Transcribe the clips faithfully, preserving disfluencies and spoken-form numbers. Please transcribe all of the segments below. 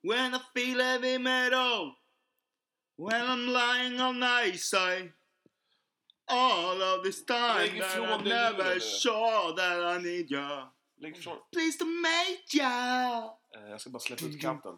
When I feel heavy metal, when I'm lying on night side, all of this time that I never saw that I need you. Lägg från. Please to make ya. Eh, Jag ska bara släppa ut katten.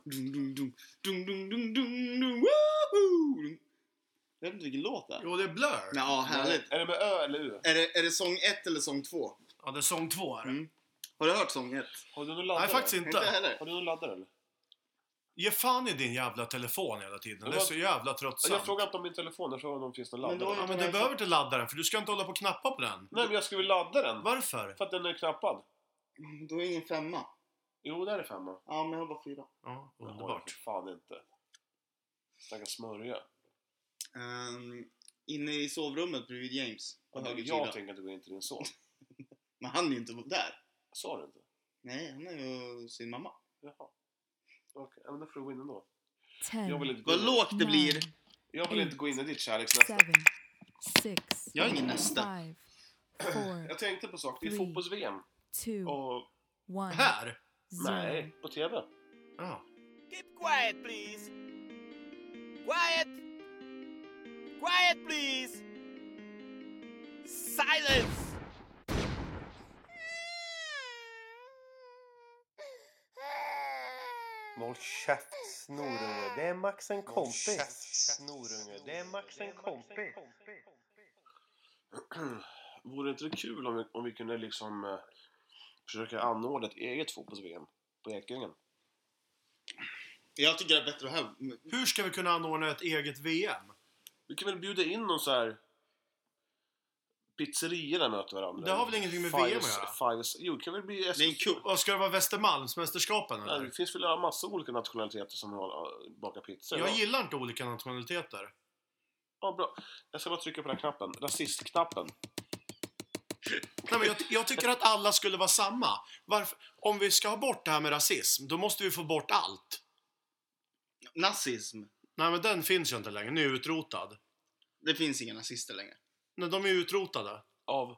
Jag vet inte vilken låt det är. Jo, det är Blur. Ja, härligt. Är det med Ö eller U? Är det, är det sång ett eller sång två? Ja, det är sång två här. Mm. Har du hört sång ett? Har du någon laddare? Nej, faktiskt Inte inte. heller. Har du någon laddare eller? Ge fan i din jävla telefon hela tiden. Det är så jävla tröttsamt. Jag frågar inte om min telefon, jag frågar om det finns någon Men laddare. då- Ja, men du behöver inte ladda den, för du ska inte hålla på och knappa på den. Nej, men jag skulle vilja ladda den. Varför? För att den är knappad. Mm, Då är ingen femma. Jo, där är femma. Ja, men jag har bara fyra. Ja, Jag har underbart. för fan inte. Snacka smörja. Um, inne i sovrummet bredvid James. På Och höger jag sida. tänker inte gå in till din son. Men han är ju inte där. Sa du inte? Nej, han är ju sin mamma. Jaha. Okej, men då får du gå in ändå. ten, Jag vill inte gå Vad in, lågt det blir. jag vill inte gå in i ditt kärleksnäste. seven, six, Jag har ingen nästa. five, four, Jag tänkte på sak. Det är Three. fotbolls-V M. two, Och one, Här? nej, zero. på T V. Ja. Keep quiet, please. Quiet. Quiet, please. Silence. Håll käft, snorunge. Det är Max en kompis. Snorunge, det är Max en kompis. Vore inte det kul om vi, om vi kunde liksom eh, försöka anordna ett eget fotbolls-V M på Ekängen? Jag tycker det är bättre att ha. Hur ska vi kunna anordna ett eget V M? Vi kan väl bjuda in någon så här pizzeriorna möter varandra. Det har väl ingenting med Five- V M att göra? Five, jo, det kan väl bli... Det är en kupp. Och ska det vara Västermalmsmästerskapen Ja, eller? det finns väl en massa olika nationaliteter som har bakar pizza. Jag ja. gillar inte olika nationaliteter. Ja, bra. Jag ska bara trycka på den här knappen. Rasistknappen. Nej, men jag, jag tycker att alla skulle vara samma. Varför? Om vi ska ha bort det här med rasism, då måste vi få bort allt. Nazism. Nej, men den finns ju inte längre. Nu är utrotad. Det finns inga nazister längre. Nej, de är utrotade. Av...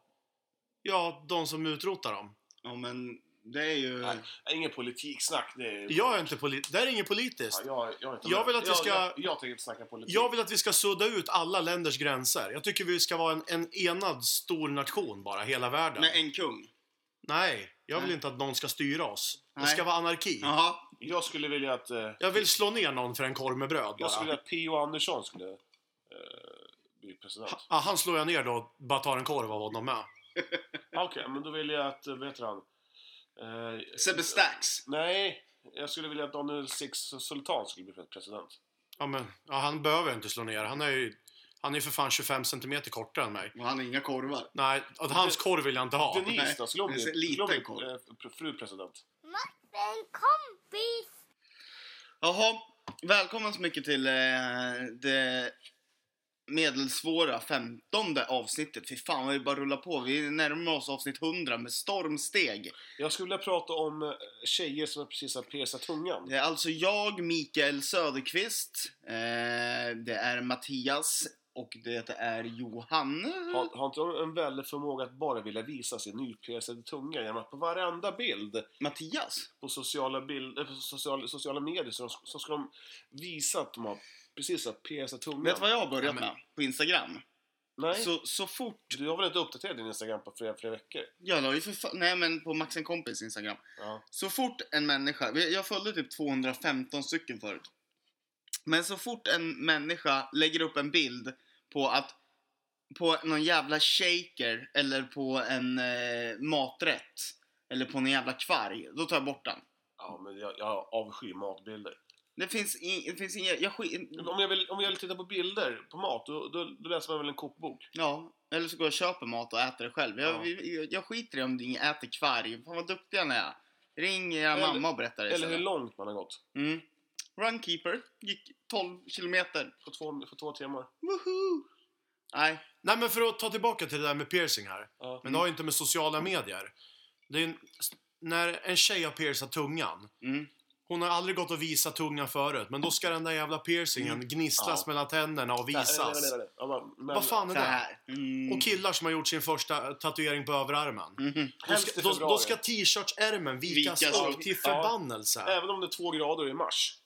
Ja, de som utrotar dem. Ja, men det är ju... Nej, ingen politiksnack. Det är... Jag är inte polit- det här är inget politiskt. Ja, jag, jag, är inte Jag med. vill att vi ska- Jag, jag, jag tänker inte snacka politik. Jag vill att vi ska sudda ut alla länders gränser. Jag tycker vi ska vara en, en enad stor nation bara, hela världen. Med en kung. Nej, jag vill Nej. inte att någon ska styra oss. Det Nej. ska vara anarki. Jaha. Jag skulle vilja att... Eh, Jag vill slå ner någon för en korv med bröd jag skulle vilja bara. att P O Andersson skulle eh, bli president. Ja, han slår jag ner då och bara tar en korv av honom med. Okej, okay, men då vill jag att... eh, Vet du han? Eh, Sebbe Stax. Nej, jag skulle vilja att Donald Six Sultan skulle bli president. Ja, men ja, han behöver inte slå ner. Han är ju han är för fan tjugofem centimeter kortare än mig. Och han har inga korvar. Nej, att hans korv vill jag inte ha. Denise nej. då, skulle hon En bli, liten skulle hon bli korv. eh, fru president? En kompis! Jaha. Välkommen så mycket till eh, det medelsvåra femtonde avsnittet. Fy fan, vi bara rullar på. Vi närmar oss avsnitt hundra med stormsteg. Jag skulle vilja prata om eh, tjejer som precis har piercat tungan. Det är alltså jag, Mikael Söderqvist. Eh, det är Mattias. Och det är Johan. Har, har inte de en väldig förmåga att bara vilja visa sin nypiercade tunga genom att på varenda bild Mattias? på sociala, bild, eh, på sociala, sociala medier så, så ska de visa att de har precis har piercat tungan. Vet du vad jag har börjat Ja, men- med? På Instagram. Nej, Så, så fort... du har väl inte uppdaterat din Instagram på flera, flera veckor? Jag la ju för fa- Nej, men på Max en kompis Instagram. Ja. Så fort en människa... Jag följde typ tvåhundrafemton stycken förut. Men så fort en människa lägger upp en bild på att... På någon jävla shaker eller på en eh, maträtt. Eller på en jävla kvarg. Då tar jag bort den. Ja, men jag, jag avskyr matbilder. Det finns, in, det finns inga... Jag skit, Om jag, vill, om jag vill titta på bilder på mat, då, då, då läser man väl en kokbok. ja, eller så går jag och köper mat och äter det själv. Jag, Ja. jag, jag skiter i om ni äter kvarg. Fan vad duktiga ni är. Ring era Eller- mamma och berätta det Eller hur istället. långt man har gått. Mm. Runkeeper gick tolv kilometer. På två, för två timmar. Woohoo! Nej, Nej, men för att ta tillbaka till det där med piercing här. Ja. Men det har ju inte med sociala medier. Det är en, när en tjej har piercat tungan. Mm. Hon har aldrig gått och visat tungan förut. Men då ska den där jävla piercingen gnisslas Ja. mellan tänderna och visas. Nej, nej, nej, nej. Ja, men, men, Vad fan är så det? här. Mm. Och killar som har gjort sin första tatuering på överarmen. Mhm. Då Helst ska, i då, februari. då ska t-shirtsärmen vikas Vikas upp upp. till Ja. förbannelse. Även om det är två grader i mars.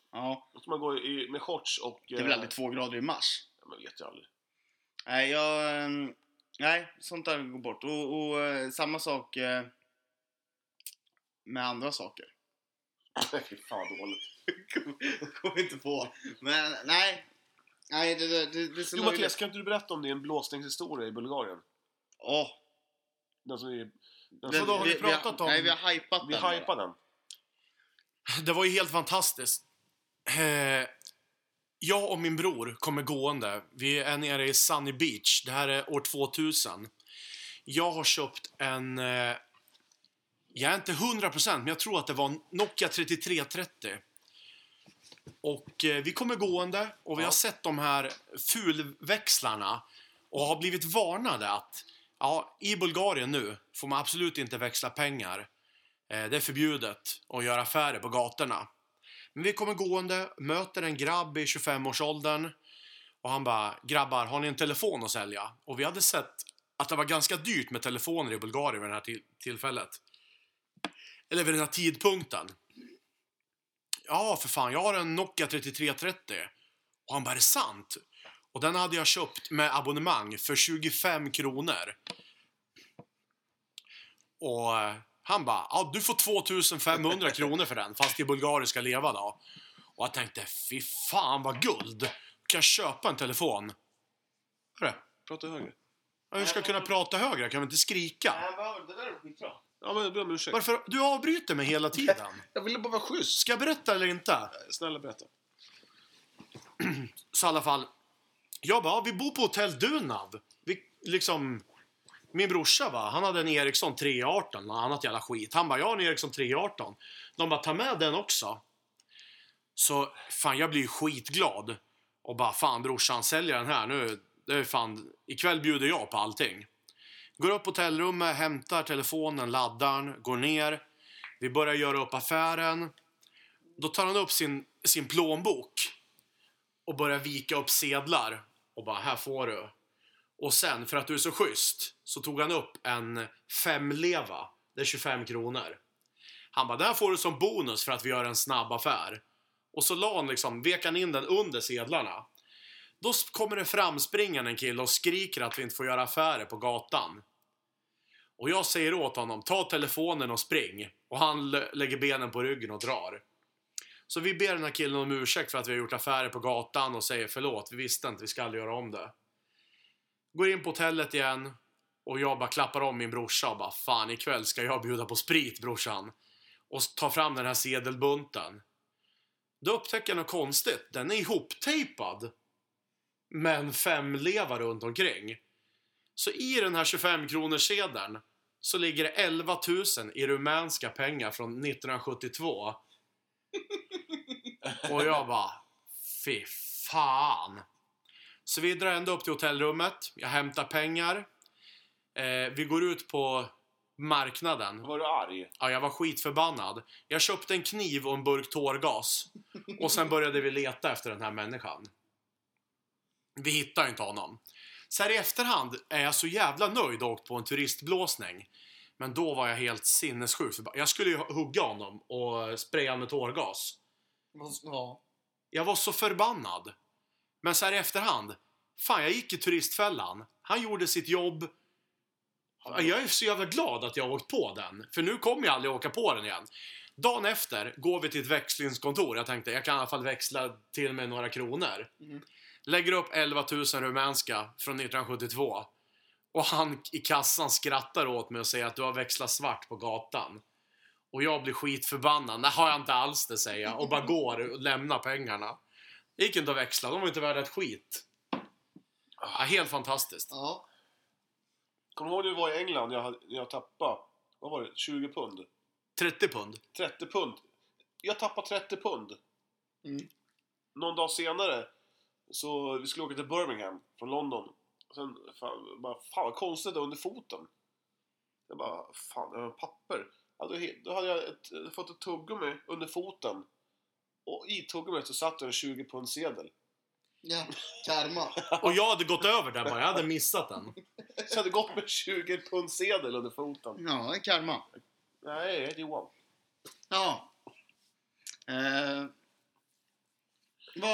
Ja, Då ska man gå i, med shorts och... det är väl aldrig två grader i mars? Ja, men vet jag aldrig. Nej, jag... ehm, Nej, sånt där går bort. Och, och eh, samma sak eh, med andra saker. Fy fan dåligt. Kommer inte på. Men nej. Nej, det, det, det, det är så Jo löjligt. Mattias, kan inte du berätta om din blåsningshistoria i Bulgarien? Åh. Den som är... Den Det- som, då har vi vi, pratat vi, om- Nej, vi har hypat vi den. bara. hypar den. Det var ju helt fantastiskt. Eh, jag och min bror kommer gående. Vi är nere i Sunny Beach. Det här är år tvåtusen. Jag har köpt en... Eh, jag är inte hundra procent, men jag tror att det var en Nokia trettiotre trettio. Och eh, vi kommer gående och vi Ja. har sett de här fulväxlarna och har blivit varnade att ja, i Bulgarien nu får man absolut inte växla pengar. Eh, det är förbjudet att göra affärer på gatorna. Men vi kommer gående, möter en grabb i tjugofem-årsåldern och han bara, grabbar, har ni en telefon att sälja? Och vi hade sett att det var ganska dyrt med telefoner i Bulgarien vid det här till- tillfället. Eller vid den här tidpunkten. Ja, för fan, jag har en Nokia trettiotre trettio. Och han bara, är det sant? Och den hade jag köpt med abonnemang för tjugofem kronor. Och eh, han bara, ja, du får tvåtusen femhundra kronor för den, fast i bulgariska leva då. Och jag tänkte, fy fan vad guld. Kan jag köpa en telefon? Hörru, Prata högre. hur ska jag kunna prata högre? Jag kan väl inte skrika? Nej, vad- det där är skitbra. Ja, men jag ber om ursäkt. Varför? Du avbryter mig hela tiden. Jag ville bara vara schysst. Ska jag berätta eller inte? Snälla berätta. Så i alla fall, jag bara, vi bor på hotell Dunav. Vi, liksom, min brorsa va, han hade en Ericsson tre arton, något annat jävla skit. Han bara, jag har en Ericsson tre arton. De bara, ta med den också. Så fan, jag blir skitglad. Och bara, fan brorsan, säljer den här nu. Det är fan, ikväll bjuder jag på allting. Går upp på hotellrummet, hämtar telefonen, laddaren, går ner. Vi börjar göra upp affären. Då tar han upp sin, sin plånbok och börjar vika upp sedlar och bara, här får du. Och sen, för att du är så schysst, så tog han upp en femleva. Det är tjugofem kronor. Han bara, det här får du som bonus för att vi gör en snabb affär. Och så la han liksom, vek han in den under sedlarna. Då kommer det fram springande en kille och skriker att vi inte får göra affärer på gatan. Och jag säger åt honom, ta telefonen och spring. Och han lä- lägger benen på ryggen och drar. Så vi ber den här killen om ursäkt för att vi har gjort affärer på gatan och säger förlåt, vi visste inte, vi ska aldrig göra om det. Går in på hotellet igen och jag bara klappar om min brorsa och bara, fan ikväll ska jag bjuda på sprit brorsan. Och tar fram den här sedelbunten. Då upptäcker jag något konstigt, den är ihoptejpad med en femleva runt omkring. Så i den här tjugofem kronors sedeln så ligger det elva tusen i rumänska pengar från nittonhundrasjuttiotvå. Och jag bara, fy fan. Så vi drar ändå upp till hotellrummet. Jag hämtar pengar. Eh, vi går ut på marknaden. Var du arg? Ja, jag var skitförbannad. Jag köpte en kniv och en burk tårgas. Och sen började vi leta efter den här människan. Vi hittar inte honom. Så här i efterhand är jag så jävla nöjd och åkt på en turistblåsning. Men då var jag helt sinnessjuk. Jag skulle ju hugga honom och spraya med tårgas. Ja. Jag var så förbannad. Men så här i efterhand, fan, jag gick i turistfällan. Han gjorde sitt jobb. Jag är så jävla glad att jag har åkt på den. För nu kommer jag aldrig åka på den igen. Dagen efter går vi till ett växlingskontor. Jag tänkte, jag kan i alla fall växla till med några kronor. Mm. Lägger upp elva tusen rumänska från nittonhundrasjuttiotvå. Och han i kassan skrattar åt mig och säger att du har växlat svart på gatan. Och jag blir skitförbannad. Det har jag inte alls, det säger jag. Och bara går och lämnar pengarna. Det gick inte att växla, de var inte värda ett skit. Ja, helt fantastiskt. Ja. Kommer du ihåg när du var i England? Jag, hade- jag tappade, vad var det? tjugo pund? trettio pund. trettio pund. Jag tappade trettio pund. Mm. Någon dag senare så vi skulle åka till Birmingham från London. Och sen, fan, bara, fan vad konstigt det är under foten. Jag bara, fan, det var papper. Alltså, he- då hade jag ett, fått ett tuggummi under foten. Och i tuggummit så satt det en tjugo pund sedel. Ja, karma. Och jag hade gått över den bara, jag hade missat den. Så jag hade gått med tjugo pund sedel under foten. Ja, en karma. Nej, jag heter Johan. Ja. Eh,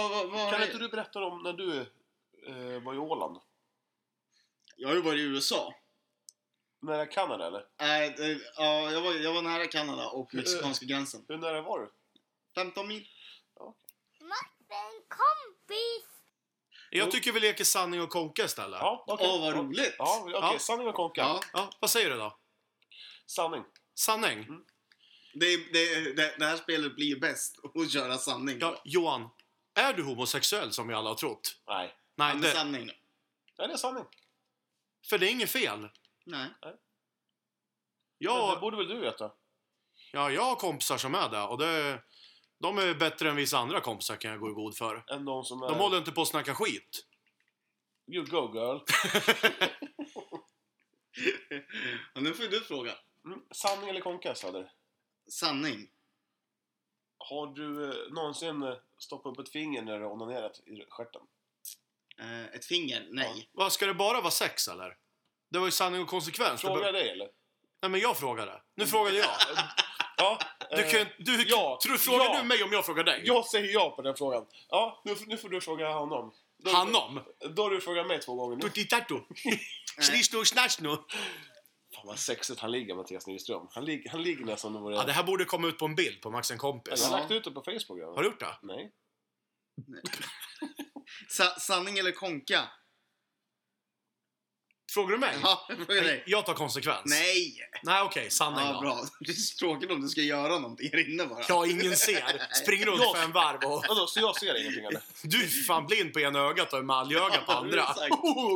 vad, vad, vad Kan är- inte du berätta om när du eh, var i Åland? Jag har ju varit i U S A. Nära Kanada eller? Nej, äh, ja, jag var, jag var nära Kanada och mexikanska gränsen. Hur nära var du? femton mil. En kompis. Jag tycker vi leker sanning och konka istället. Ja, okej. Åh, vad roligt. Ja, okej. Ja. Sanning och konka. Ja, Ja, vad säger du då? Sanning. Sanning? det, det, det, det här spelet blir bäst att köra sanning. Ja, Johan. Är du homosexuell som vi alla har trott? Nej. Nej, Ja, men det, sanning då. Nej, det är sanning. för det är inget fel. Nej. Men det Jag, borde väl du veta? ja, jag har kompisar som är det och det, de är bättre än vissa andra kompisar kan jag gå i god för. Än någon som är... De håller inte på att snacka skit. You go girl. Ja, nu får du fråga. Mm. Sanning eller konka, Söder? Sanning. Har du eh, någonsin eh, stoppat upp ett finger när du har onanerat i stjärten? Eh, ett finger? Nej. Vad, ska det bara vara sex eller? Det var ju sanning och konsekvens. Det Frågar bör- jag dig eller? Nej men jag frågade. Nu frågade jag. Ja. Du eh, kan, du, ja, tror, frågar ja. du mig om jag frågar dig? Jag säger ja på den frågan. Ja, nu, nu får du fråga honom. Då, Hanom? Då har du frågat mig två gånger nu. Tutitato. Snishno snashno. Fan vad sexigt han ligger, Mattias Nyström. Han, lig, han ligger nästan som det vore... Ja, det här borde komma ut på en bild på Max en Jag kompis. har Ja. lagt ut det på Facebook. Ja. Har du gjort det? Nej. Sa- sanning eller konka? Frågar du mig? Ja, jag frågar dig. Jag tar konsekvens. Nej! Nej, okej. Sanning Ja, då. bra. Det är så tråkigt om du ska göra någonting här inne bara. Ja, ingen ser. Spring runt Jag- fem varv och... Vadå, så jag ser ingenting eller? Du är fan blind på ena ögat och emaljöga på andra. Exakt.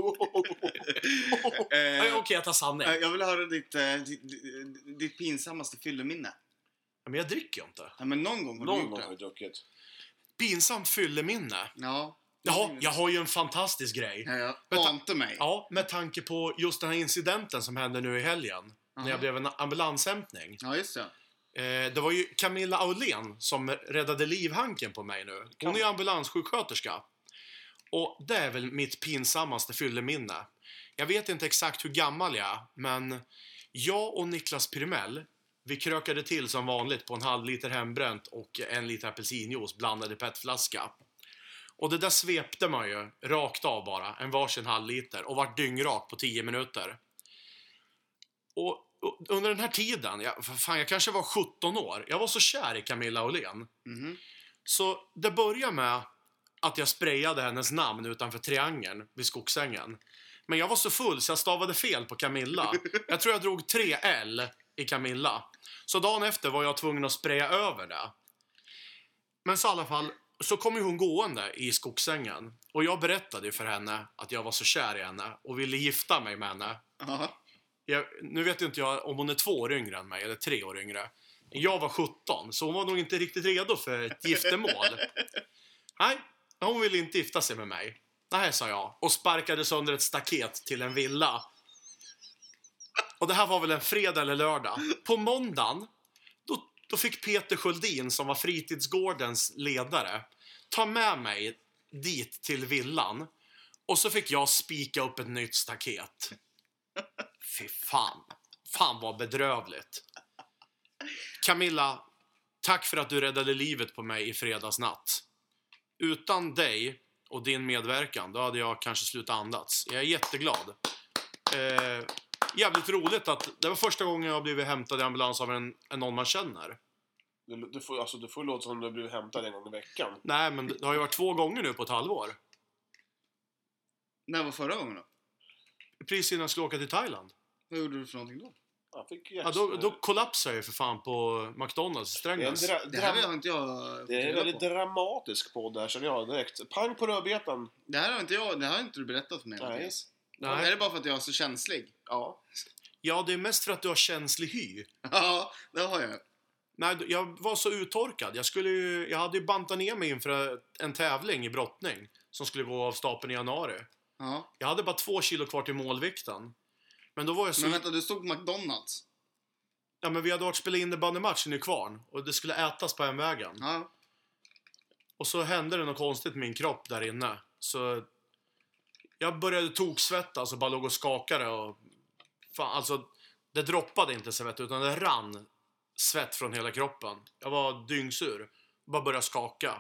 Nej, Eh, Okej, jag tar sanning. eh, jag vill höra ditt, eh, ditt, ditt, ditt pinsammaste fylleminne. Men jag dricker ju inte. Ja, men någon gång har du Någon gjort gång har det. jag druckit. Pinsamt fylleminne. Ja. Jaha, jag har ju en fantastisk grej. Ja, jag Vänta. ante mig. Ja, med tanke på just den här incidenten som hände nu i helgen. När Aha. jag blev en ambulanshämtning. Ja, just det. Eh, det var ju Camilla Aulén som räddade livhanken på mig nu. Hon är ju ambulanssjuksköterska. Och det är väl mitt pinsammaste fylleminne. Jag vet inte exakt hur gammal jag är, men jag och Niklas Pyrimell, vi krökade till som vanligt på en halv liter hembränt och en liter apelsinjuice blandad i petflaska. Och det där svepte man ju rakt av bara, en varsin halv liter och vart dyngrak på tio minuter. Och, och under den här tiden, jag, fan jag kanske var sjutton år, jag var så kär i Camilla Aulén. Mhm. Så det började med att jag sprayade hennes namn utanför triangeln vid Skogsängen. Men jag var så full så jag stavade fel på Camilla. Jag tror jag drog tre L i Camilla. Så dagen efter var jag tvungen att spraya över det. Men så i alla fall, så kom ju hon gående i Skogsängen. Och jag berättade ju för henne att jag var så kär i henne och ville gifta mig med henne. Ja. Jag, nu vet inte jag om hon är två år yngre än mig, eller tre år yngre. Jag var sjutton, så hon var nog inte riktigt redo för ett giftermål. Nej, hon ville inte gifta sig med mig. Nej, sa jag. Och sparkade sönder ett staket till en villa. Och det här var väl en fredag eller lördag. På måndagen, då, då fick Peter Sköldin, som var fritidsgårdens ledare, ta med mig dit till villan. Och så fick jag spika upp ett nytt staket. Fy fan. Fan vad bedrövligt. Camilla, tack för att du räddade livet på mig i fredagsnatt. Utan dig och din medverkan, då hade jag kanske slutat andats. Jag är jätteglad. Eh, jävligt roligt att det var första gången jag blivit hämtad i ambulans av en, en någon man känner. Du, du, får, alltså, du får låta som du har blivit hämtad en gång i veckan. Nej, men det har ju varit två gånger nu på ett halvår. När var förra gången då? Precis innan jag skulle åka till Thailand. Vad gjorde du för någonting då? Jag fick Ja, då, då kollapsade jag ju för fan på McDonalds i det är, en Strängnäs. dra, Det här dram, har inte jag fått det är en reda väldigt på. dramatisk podd där, känner jag direkt. Pang på rödbetan. Det här har inte jag, det här har inte du berättat för mig. Nej. Mattias. Nej. Är det bara för att jag är så känslig? Ja. Ja, det är mest för att du har känslig hy. Ja, det har jag. Nej, jag var så uttorkad. Jag, skulle ju, jag hade ju bantat ner mig inför en tävling i brottning som skulle gå av stapeln i januari. Ja. Jag hade bara två kilo kvar till målvikten. Men då var jag så... Men vänta, du stod på McDonalds? Ja, men vi hade varit spela innebandymatchen i Kvarn och det skulle ätas på en vägen. Ja. Och så hände det något konstigt med min kropp där inne. Så jag började toksvettas och bara låg och skakade och... Fan, alltså, det droppade inte svett utan det rann svett från hela kroppen. Jag var dyngsur. Bara började skaka.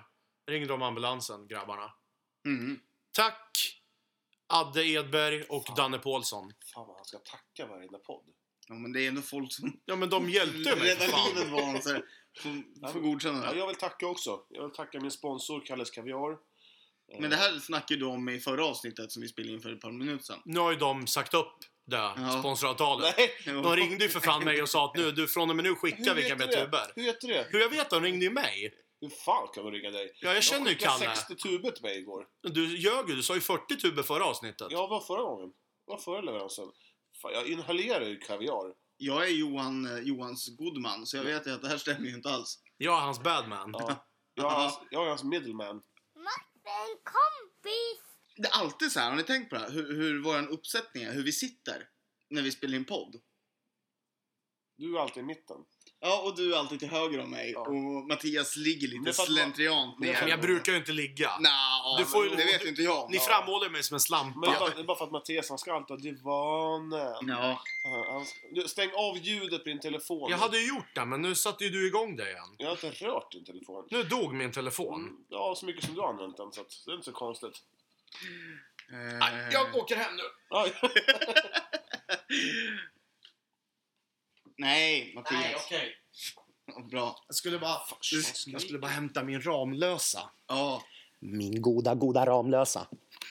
ringde de ambulansen, grabbarna. Mm. Tack Adde Edberg och Fan. Danne Paulsson. Fan vad han ska tacka varenda podd. Ja, men det är ändå folk som... Ja, men de hjälpte mig för Redan fan. livet var han så här, får, får godkänna Ja, det. jag vill tacka också. Jag vill tacka min sponsor Kalles Kaviar. Men det här snackade du om i förra avsnittet som vi spelade in för ett par minuter sedan. Nu har ju de sagt upp det Ja. sponsoravtalet. Nej! De ringde ju för fan mig och sa att nu, du från och med nu skickar vi heter med det? tuber. Hur heter det? Hur jag vet, de ringde ju mig. Hur fan kan de ringa dig? Ja, jag känner ju De skickade Kalle. sextio tuber till mig igår. Du ljög ju, du sa ju fyrtio tuber förra avsnittet. Ja, vad var förra gången? Vad var förra leveransen? Fan, jag inhalerar ju kaviar. Jag är Johan, eh, Johans godman, så jag vet ju att det här stämmer ju inte alls. Jag är hans badman. Ja. Jag är hans, jag är hans middleman. Martin kompis. Det är alltid så här, har ni tänkt på det här? Hur, hur vår uppsättning är, hur vi sitter när vi spelar in podd. Du är alltid i mitten. Ja, och du är alltid till höger om mig. Ja. Och Mattias ligger Det är lite för att- slentriant det är för ner. Men jag brukar ju inte ligga. Nja, Du får ju- det vet ju inte jag. Ni Ja. framhåller mig som en slampa. Men det är bara, det är bara för att Mattias, han ska alltid ha divanen. Ja. Han, han, du, stäng av ljudet på din telefon. Jag hade ju gjort det, men nu satte ju du igång det igen. Jag har inte rört din telefon. Nu dog min telefon. Mm, ja, så mycket som du har använt den, så att det är inte så konstigt. Eh, Jag åker hem nu. Aj. Nej, Mattias. okej. Bra. Jag skulle bara... Jag skulle bara hämta min Ramlösa. Ja. Min goda, goda Ramlösa.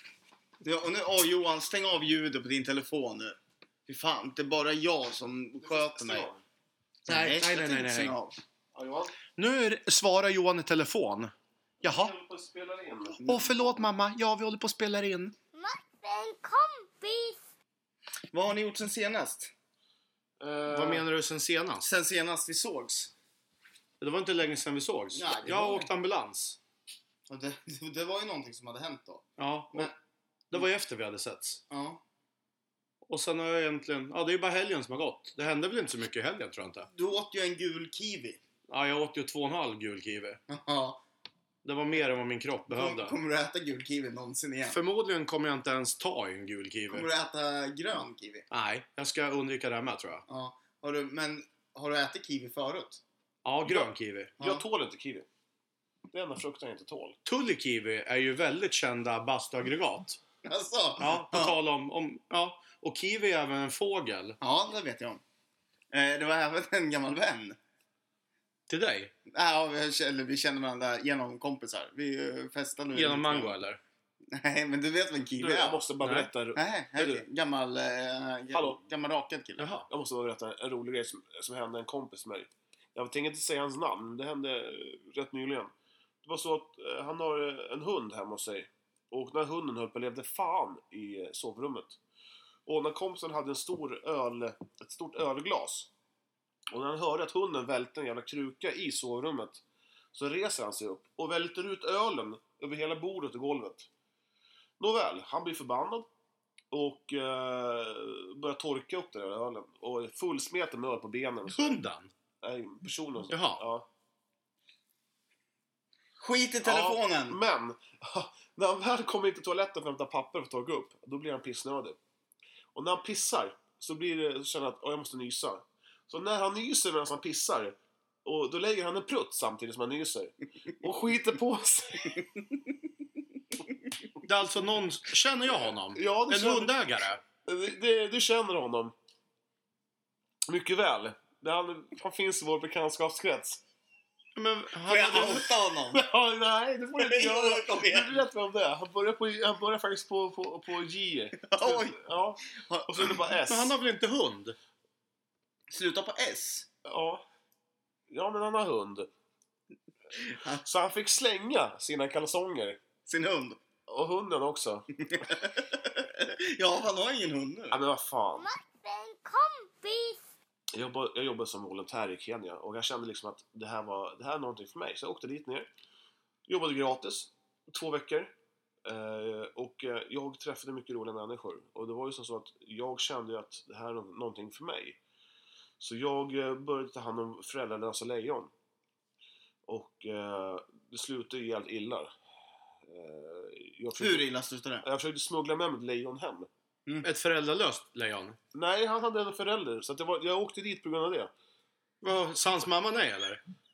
Ja, och nu, åh Johan, stäng av ljudet på din telefon nu. Fy fan, det är bara jag som sköter mig. Nej, nej, jag nej, tänkte nej, nej. stänga av. Ja, Johan. Nu är- svarar Johan i telefon. Jag Jaha. håller på att spela in. Åh, förlåt mamma. Ja, vi håller på att spela in. Martin kompis. Vad har ni gjort sen senast? Eh, Vad menar du sen senast? Sen senast vi sågs? Det var inte länge sedan vi sågs. Nej, det jag har var- åkt ambulans. Och det, det var ju någonting som hade hänt då. Ja, Men- och det var ju efter vi hade setts. Ja. Och sen har jag egentligen... Ja, det är ju bara helgen som har gått. Det hände väl inte så mycket i helgen, tror jag inte. Du åt ju en gul kiwi. Ja, jag åt ju två och en halv gul kiwi. Ja. Det var mer än vad min kropp behövde. Kom, kommer du äta gul kiwi någonsin igen? Förmodligen kommer jag inte ens ta i en gul kiwi. Kommer du äta grön kiwi? Nej, jag ska undvika det med, tror jag. Ja. Har du, men har du ätit kiwi förut? Ja, grön kiwi. Jag tål inte kiwi. Det är enda frukten jag inte tål. Tullikiwi är ju väldigt kända bastuaggregat. Alltså? Ja, på tal om, om... Ja, och kiwi är även en fågel. Ja, det vet jag om. Eh, det var även en gammal vän. Till dig? Ja, vi, känner, vi känner varandra genom kompisar. Vi eh, festade nu. Genom mango, eller? Nej, men du vet vad en kiwi Du, är? jag måste bara Nej. berätta, Nej, Är okej. Gammal, eh, ga- Hallå? gammal rakad kille. Jaha. jag måste bara berätta en rolig grej som, som hände en kompis med mig. Jag tänker inte säga hans namn, men det hände eh, rätt nyligen. Det var så att eh, han har eh, en hund hemma hos sig. Och när hunden höll på levde fan i eh, sovrummet. Och när kompisen hade en stor öl, ett stort ölglas. Och när han hörde att hunden välte en jävla kruka i sovrummet, så reser han sig upp och välter ut ölen över hela bordet och golvet. Nåväl, han blir förbannad och eh, börjar torka upp den där ölen. Och är fullsmeten med öl på benen. Hunden? Nej, personen. Jaha. Ja. Skit i telefonen! Ja, men när han väl kommer in till toaletten för att hämta papper för att torka upp, då blir han pissnödig. Och när han pissar så blir det, så känner han att åh, jag måste nysa. Så när han nyser medan han pissar, och då lägger han en prutt samtidigt som han nyser. Och skiter på sig. Det är alltså någon... Känner jag honom? Ja, du En känner, hundägare? det, det, du känner honom. Mycket väl. Det han, han finns i vår bekantskapskrets. Men Får han jag hade... outa honom? Ja, nej, det får du inte göra. Kom igen. Du vet vem det är. Han börjar, på, han börjar faktiskt på, på, på J. Oj. Ja, och så är det bara S. Men han har väl inte hund? Sluta på S. Ja. Ja, men han har hund. Så han fick slänga sina kalsonger. Sin hund. Och hunden också. Ja, han har ingen hund nu. Ja, men vad fan. Martin kompis. Jag jobbade, jag jobbade som volontär i Kenya. Och jag kände liksom att det här var, det här är någonting för mig. Så jag åkte dit ner. Jobbade gratis. Två veckor. Eh, och eh, jag träffade mycket roliga människor. Och det var ju så att jag kände ju att det här är någonting för mig. Så jag eh, började ta hand om föräldralösa lejon. Och eh, det slutade ju helt illa. Eh, jag försökte, Hur illa slutade det? jag försökte smuggla med mig ett lejon hem. Ett föräldralöst lejon? Nej, han hade en förälder. Så att det var, jag åkte dit på grund av det. Vad, sa hans mamma nej, eller?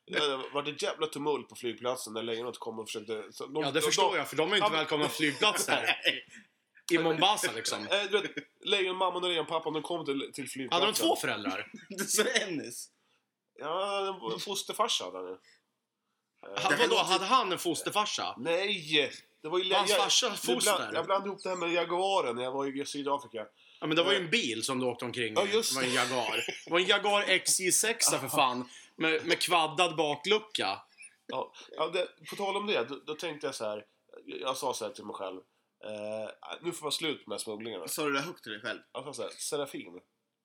Det var det jävla tumult på flygplatsen när lejonet kom och försökte... Så de, Ja, det de, förstår de, jag, för de är inte Ja, men- välkomna på flygplatser. I Mombasa liksom. Eh, du vet, lejonmamman och lejonpappan, de kom till, till flygplatsen. Hade de två föräldrar? Du sa Ennis. Ja, en fosterfarsa hade han ju. Ha, vadå, hade han en fosterfarsa? Nej! Det var ju... Hans jag- farsa jag foster? bland- Jag blandade ihop det här med Jaguaren när jag var i Sydafrika. Ja, men det var ju en bil som du åkte omkring i. Ja, just Det var en Jaguar. Det var en Jaguar X J sex för fan. Med, med kvaddad baklucka. Ja, ja det, på tal om det, då, då tänkte jag så här. Jag sa så här till mig själv. Eh, nu får det vara slut med smugglingarna. Sa du det högt till dig själv? Jag sa så här, Serafin.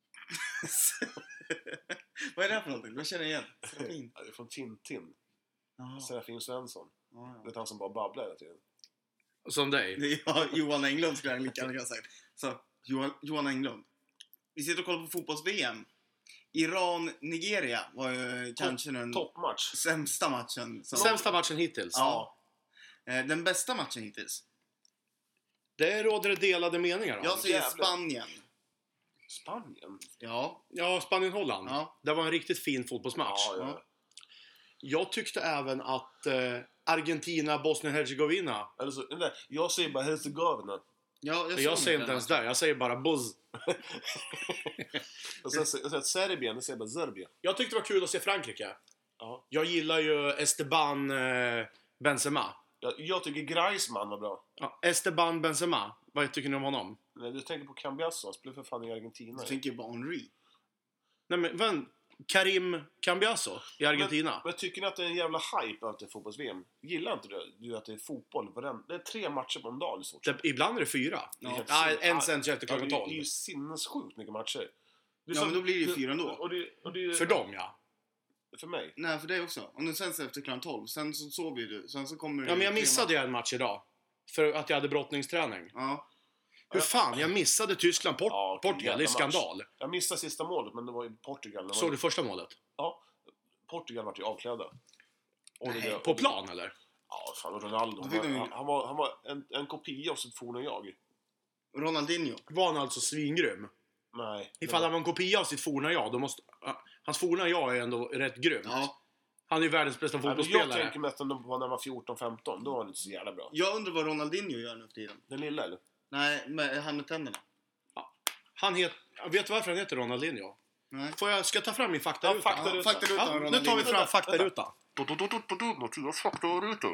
Vad är det här för någonting? Jag känner igen. Serafin. Ja, det är från Tintin. Ja. Serafin Svensson. Ja, Det är han som bara babblar hela tiden. Som dig. Det är jag, Johan Englund skulle jag lika gärna kunna sagt. Så, Johan, Johan Englund. Vi sitter och kollar på fotbolls-V M. Iran-Nigeria var ju kanske den Toppmatch. sämsta matchen. Som, Sämsta matchen hittills. Ja. Eh, Den bästa matchen hittills. Det råder det delade meningar om. Jag säger jävlar. Spanien. Spanien? Ja. Ja, Spanien-Holland. Ja. Det var en riktigt fin fotbollsmatch. Ja, ja. Jag tyckte även att eh, Argentina-Bosnien-Herzegovina. Eller så, nej, jag säger bara Herzegovina. Ja, Jag, såg säger den inte ens matchen. där, jag säger bara buzz. Och sen säger jag Serbien, det säger jag bara Serbien. Jag tyckte det var kul att se Frankrike. Ja. Jag gillar ju Esteban eh, Benzema. Jag, jag tycker Griezmann var bra. Ja, Esteban Benzema, vad tycker ni om honom? Nej, du tänker på Cambiasso, han spelar för fan i Argentina. Jag tänker ju bara Henry. Nej men, vem? Karim Cambiasso i Argentina. Men, men tycker ni att det är en jävla hype över till fotbolls-V M? Gillar inte du, du att det är fotboll? Varen, det är tre matcher på en dag i stort sett. Det, ibland är det fyra. Det är helt Ja, sin- en ja, sen efter ja, klockan det är- tolv. Det är ju sinnessjukt mycket matcher. Det är Ja, som- men då blir det ju fyra ändå. Och det, och det, För dem ja. För mig. Nej, för dig också. Om den sänds efter klockan tolv. Sen så sover ju du. Sen så kommer det Ja men jag tre missade ju en match idag. För att jag hade brottningsträning. Ja. Hur fan, jag missade Tyskland, Port- Ja, vilken Portugal. Det är jävla match. skandal. Jag missade sista målet, men det var i Portugal. Det var, Såg du första målet? Ja, Portugal var ju avklädda. Och det- Nej, och på det- plan eller? Ja, fan, och Ronaldo. Då fick Han, de ju- han, han var, han var en, en kopia av sitt forna jag. Ronaldinho. Var han alltså svingrym? Nej. det Ifall var- han var en kopia av sitt forna jag, då måste... Uh, hans forna jag är ändå rätt grym. Ja. Han är ju världens bästa Nej, men jag fotbollsspelare. tänker mest ändå på när han var fjorton femton. Då var han inte så jävla bra. Jag undrar vad Ronaldinho gör nu för tiden. Den lilla eller? Nej, med, han med tänderna. Han heter... Vet du varför han heter Ronaldinho? Nej. Får jag... Ska jag ta fram min faktaruta? Ja, faktaruta. Ja, faktarutan Ja, om nu Ronaldinho. tar vi fram faktarutan. Mattias faktaruta.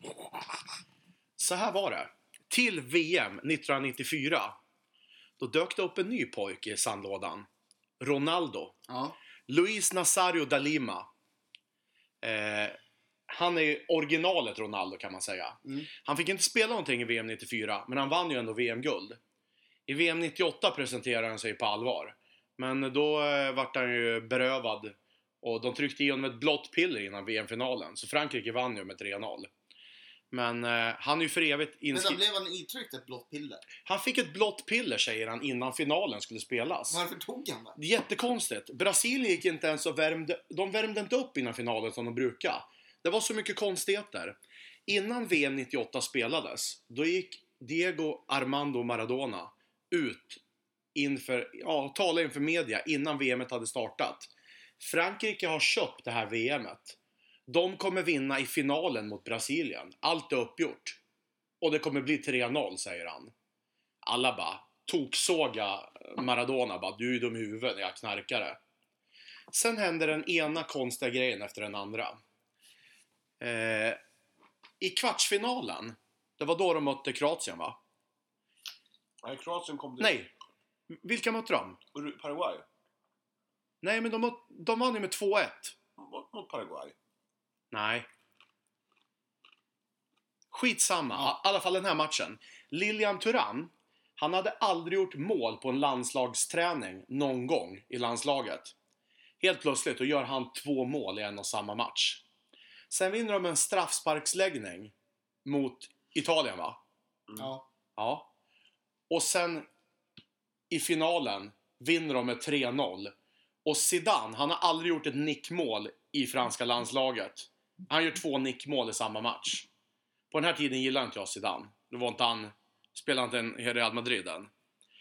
Så här var det. Till V M nittonhundranittiofyra då dök det upp en ny pojke i sandlådan. Ronaldo. Ja. Luis Nazario da Lima. Eh, han är originalet Ronaldo kan man säga. Mm. Han fick inte spela någonting i V M nittiofyra, men han vann ju ändå V M-guld. I V M nittioåtta presenterade han sig på allvar. Men då eh, vart han ju berövad. Och de tryckte i honom ett blått piller innan V M-finalen. Så Frankrike vann ju med tre noll. Men eh, han är ju för evigt Men då inskriven. blev han intryckt ett blått piller. Han fick ett blått piller säger han innan finalen skulle spelas. Varför tog han det? Det är jättekonstigt. Brasilien gick inte ens och värmde... De värmde inte upp innan finalen som de brukar. Det var så mycket konstigheter. Innan V M nittioåtta spelades, då gick Diego Armando Maradona ut inför, ja, talade inför media innan V M:et hade startat. Frankrike har köpt det här V M:et. De kommer vinna i finalen mot Brasilien. Allt är uppgjort. Och det kommer bli tre noll, säger han. Alla bara toksåga Maradona. Bara, du är dum i huvudet, jag knarkare. Sen händer den ena konstiga grejen efter den andra. Eh, I kvartsfinalen, det var då de mötte Kroatien va? Nej, Kroatien kom dit. Nej, vilka mötte de? Ur- Paraguay. Nej, men de, möt- de vann ju med två ett. Mot, mot Paraguay. Nej. Skitsamma, ja. I alla fall den här matchen. Lilian Thuram, han hade aldrig gjort mål på en landslagsträning någon gång i landslaget. Helt plötsligt, då gör han två mål i en och samma match. Sen vinner de en straffsparksläggning mot Italien va? Ja. Ja. Och sen i finalen vinner de med tre noll. Och Zidane, han har aldrig gjort ett nickmål i franska landslaget. Han gör två nickmål i samma match. På den här tiden gillar inte jag Zidane. Det var inte han, spelade inte en i Real Madrid än.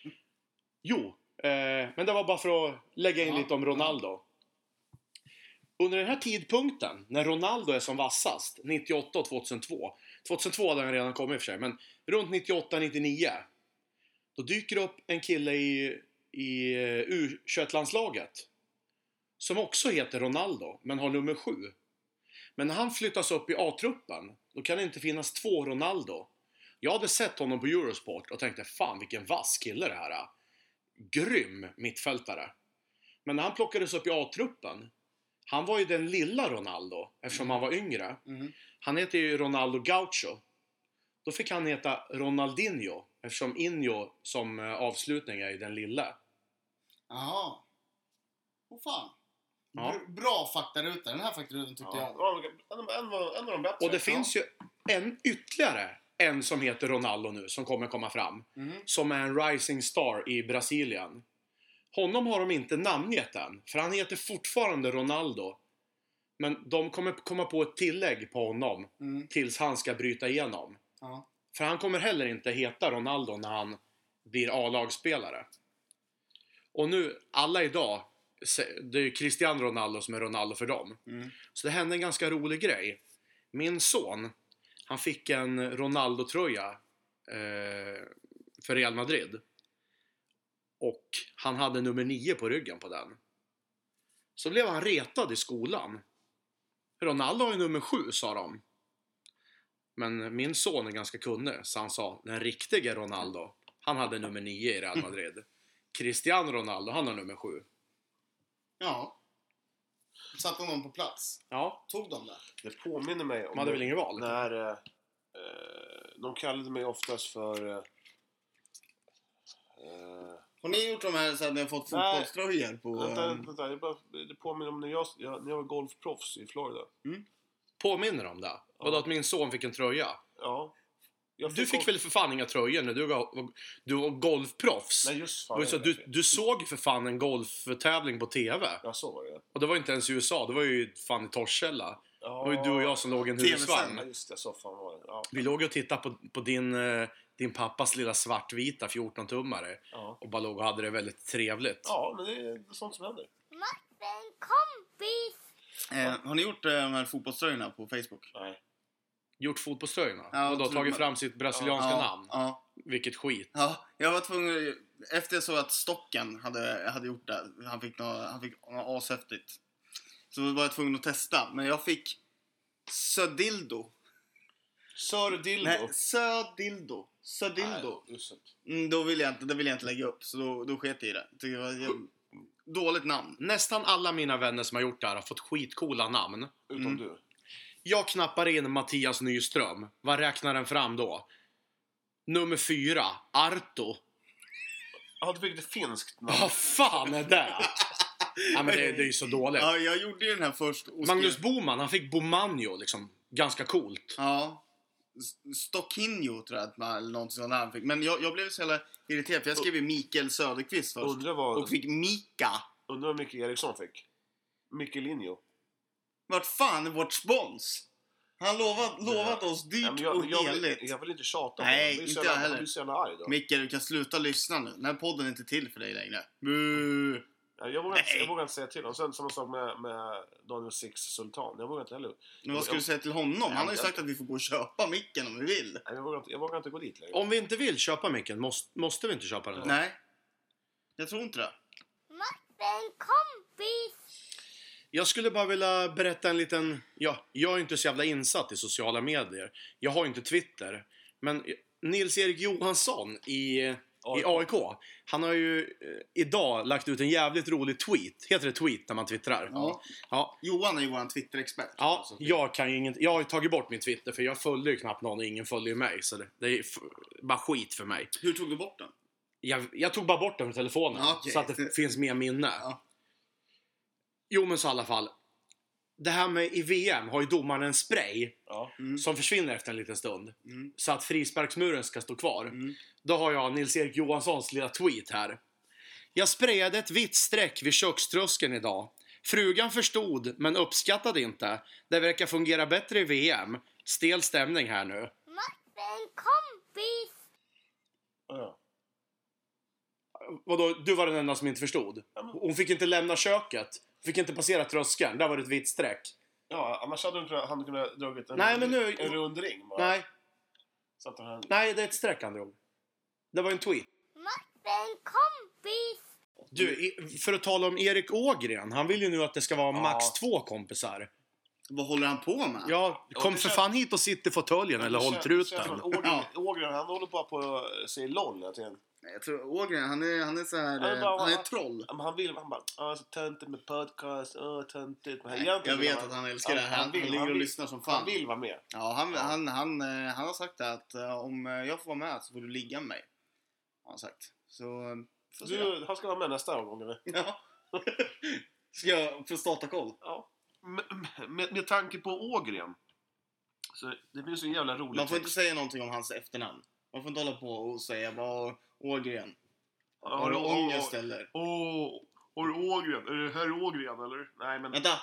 Jo, eh, men det var bara för att lägga in Ja. lite om Ronaldo. under den här tidpunkten, när Ronaldo är som vassast, nittioåtta och tvåtusentvå. tjugohundratvå hade han redan kommit i och för sig, men runt nittioåtta nittionio. Då dyker upp en kille i, i U tjugoett-landslaget. Som också heter Ronaldo, men har nummer sju. Men när han flyttas upp i A-truppen, då kan det inte finnas två Ronaldo. Jag hade sett honom på Eurosport och tänkte, fan vilken vass kille det här är. Grym mittfältare. Men när han plockades upp i A-truppen, han var ju den lilla Ronaldo, eftersom han var yngre. Mm. Han heter ju Ronaldo Gaucho. Då fick han heta Ronaldinho, eftersom Inho som avslutning är den lilla. Jaha. Åh fan. Ja. Br- bra faktaruta. Den här faktarutan tyckte Ja. jag. Ja, En, en, en, en av de bättre. Och det finns ju en ytterligare en som heter Ronaldo nu, som kommer komma fram. Mm. Som är en rising star i Brasilien. Honom har de inte namngett än, för han heter fortfarande Ronaldo. Men de kommer komma på ett tillägg på honom Mm. tills han ska bryta igenom. Ja. För han kommer heller inte heta Ronaldo när han blir A-lagsspelare. Och nu, alla idag, det är ju Cristiano Ronaldo som är Ronaldo för dem. Mm. Så det hände en ganska rolig grej. Min son, han fick en Ronaldo-tröja eh, för Real Madrid. Och han hade nummer nio på ryggen på den. Så blev han retad i skolan. Ronaldo har ju nummer sju, sa de. Men min son är ganska kunnig, så han sa, den riktiga Ronaldo, han hade nummer nio i Real Madrid. Cristiano Ronaldo, han har nummer sju. Ja. Satt honom på plats. Ja, Tog de det? Det påminner mig om de hade väl ingen val? när eh, eh, de kallade mig oftast för... Eh, eh, Har ni gjort de här så att ni har fått Nej. fotbollströjor på... vänta, ehm, vänta, det, bara, det påminner om när jag, jag, när jag var golfproffs i Florida. Påminner om det? Vadå, att min son fick en tröja? Ja. Jag Du fick golf- väl för fan inga tröjor när du var, du var golfproffs? Nej, just Det fan. var ju så, jag du, vet. du såg för fan en golftävling på T V. Ja, så var det. Och det var inte ens i U S A, det var ju fan i Torshälla. Ja. Det var ju du och jag som låg i en T V husvagn. Ja, just det. Så fan var det. Ja. Vi låg och tittade på, på din, eh, din pappas lilla svartvita fjorton-tummare. Ja. Och bara låg och hade det väldigt trevligt. ja, men det är sånt som händer. Martin kompis. Eh, har ni gjort eh, de här fotbollströjorna på Facebook? Nej. Gjort fotbollströjorna. Ja, och då tror tagit man- fram sitt brasilianska ja, namn. Ja. Vilket skit. Ja, jag var tvungen... Efter jag såg att Stocken hade, hade gjort det, han fick något, han fick något ashäftigt. Så var jag tvungen att testa. Men jag fick Södildo. Sir Dildo. Nej, Södildo. Södildo. Nej, just det. Mm, då vill jag inte, det vill jag inte lägga upp. Så då, då sket jag i det. Tycker det var ett dåligt namn. Nästan alla mina vänner som har gjort det här har fått skitcoola namn. Utom Mm. du. Jag knappar in Mattias Nyström. Vad räknar den fram då? Nummer fyra, Arto. Ja, du fick ett finskt namn. Vad fan är det? Ja, men det, det är ju så dåligt. Ja, jag gjorde ju den här först. och Magnus skrev- Boman, han fick Bomanjo liksom. Ganska coolt. Ja. S- Stockinho tror jag att man, eller något sånt där han fick. Men jag, jag blev så jävla irriterad för jag skrev ju Mikael Söderqvist först. Undrar vad, Och fick Mika. undrar vad Micke Eriksson fick. Mickelinho. Vart fan är vårt spons? Han lovat, lovat oss Ja, dyrt men jag, och jag, vill, heligt. jag vill inte tjata på Nej, honom. Jag blir så inte jävla- jag heller. Jag blir så jävla arg då. Micke, du kan sluta lyssna nu. Den här podden är inte till för dig längre. Buh. Ja, jag, vågar inte, Nej. jag vågar inte säga till honom. Sen samma sak med, med Daniel Six Sultan. Jag vågar inte heller. Men vad ska jag, du säga till honom? Han har ju jag- sagt att vi får gå och köpa micken om vi vill. Nej, jag, vågar inte, jag vågar inte gå dit längre. Om vi inte vill köpa micken, måste, måste vi inte köpa den då? Nej. Jag tror inte det. Martin kompis. Jag skulle bara vilja berätta en liten... Ja, jag är inte så jävla insatt i sociala medier. Jag har inte Twitter. Men Nils-Erik Johansson i, i A I K, han har ju eh, idag lagt ut en jävligt rolig tweet. Heter det tweet när man twittrar? Ja. Ja, Johan är ju våran Twitter-expert. ja Alltså, jag kan ju inget... Jag har ju tagit bort min Twitter för jag följer ju knappt någon och ingen följer ju mig. Så det, det är f- bara skit för mig. Hur tog du bort den? Jag, jag tog bara bort den från telefonen Ja, okej. så att det finns mer minne. Ja. Jo, men så i alla fall. Det här med i V M har ju domaren en spray Ja. Mm. som försvinner efter en liten stund. Mm. Så att frisparksmuren ska stå kvar. Mm. Då har jag Nils-Erik Johanssons lilla tweet här. Jag sprayade ett vitt streck vid kökströskeln idag. Frugan förstod, men uppskattade inte. Det verkar fungera bättre i V M. Stel stämning här nu. Martin kompis. Ja. Vadå, du var den enda som inte förstod? Hon fick inte lämna köket. Fick inte passera tröskeln. Där var det ett vitt streck. Ja, annars hade du kunnat, han kunnat dragit en, Nej, men nu- en rund ring bara. Nej, Så att han... nej, det är ett streck han drog. Det var en tweet. Martin kompis. Du, i- för att tala om Erik Ågren. Han vill ju nu att det ska vara Ja. max två kompisar. Vad håller han på med? Ja, kom det för känns- fan hit och sitt i fåtöljen eller Det håll känns- det känns som truten. att Ågren, Ja. Ågren, han håller på att säga LOL hela tiden. Jag tror Ågren, han är, han är så här, Han är eh, bara- han är ett troll. Men han vill, han bara, åh så töntigt med podcast, åh töntigt. Men Nej, egentligen jag vill vet att han älskar det här. Han, vill- ligger han och vill- lyssnar som fan. Han vill vara med. Ja, han, Ja. Han, han, eh, han har sagt att eh, om eh, jag får vara med så får du ligga med mig. Har han sagt. Så, eh, får se. Du, han ska vara med nästa gång eller? Ja. Ska jag få starta koll? Ja. Med, med, med tanke på Ågren. Så det finns ju en jävla rolig Man får inte text. säga någonting om hans efternamn. Man får inte hålla på och säga bara Ågren. Ja, Har du åh, ångest eller? Åh, har du Ågren? Är det herr Ågren eller? Nej men... Vänta!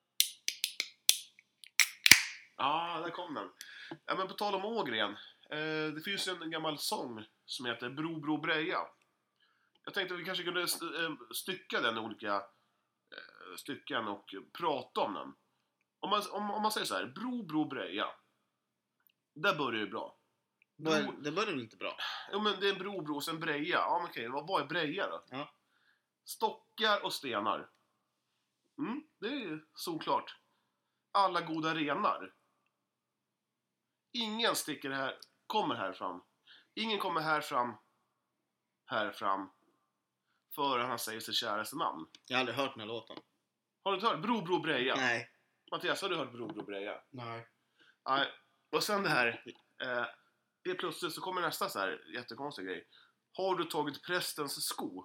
Ja, där kom den. Ja, men på tal om Ågren. Eh, det finns ju en gammal sång som heter Bro Bro Breja. Jag tänkte att vi kanske kunde st- eh, stycka den i olika eh, stycken och prata om den. Om man, om, om man säger så här, Bro Bro Breja. Där börjar det bra. Bör, Bro, det börjar inte bra. ja, men det är en bro, bro och sen breja. Ja, men okej, vad, vad är breja då? Ja. Stockar och stenar. Mm, det är såklart. Alla goda renar. Ingen sticker här, kommer här fram. Ingen kommer här fram, här fram, förrän han säger sitt käraste namn. Jag har aldrig hört den här låten. Har du inte hört Bro Bro Breja? Nej. Mattias, har du hört Bro Bro Breja? Nej. Nej. Och sen det här. Eh, det är plötsligt så kommer nästa så här jättekonstig grej. Har du tagit prästens sko?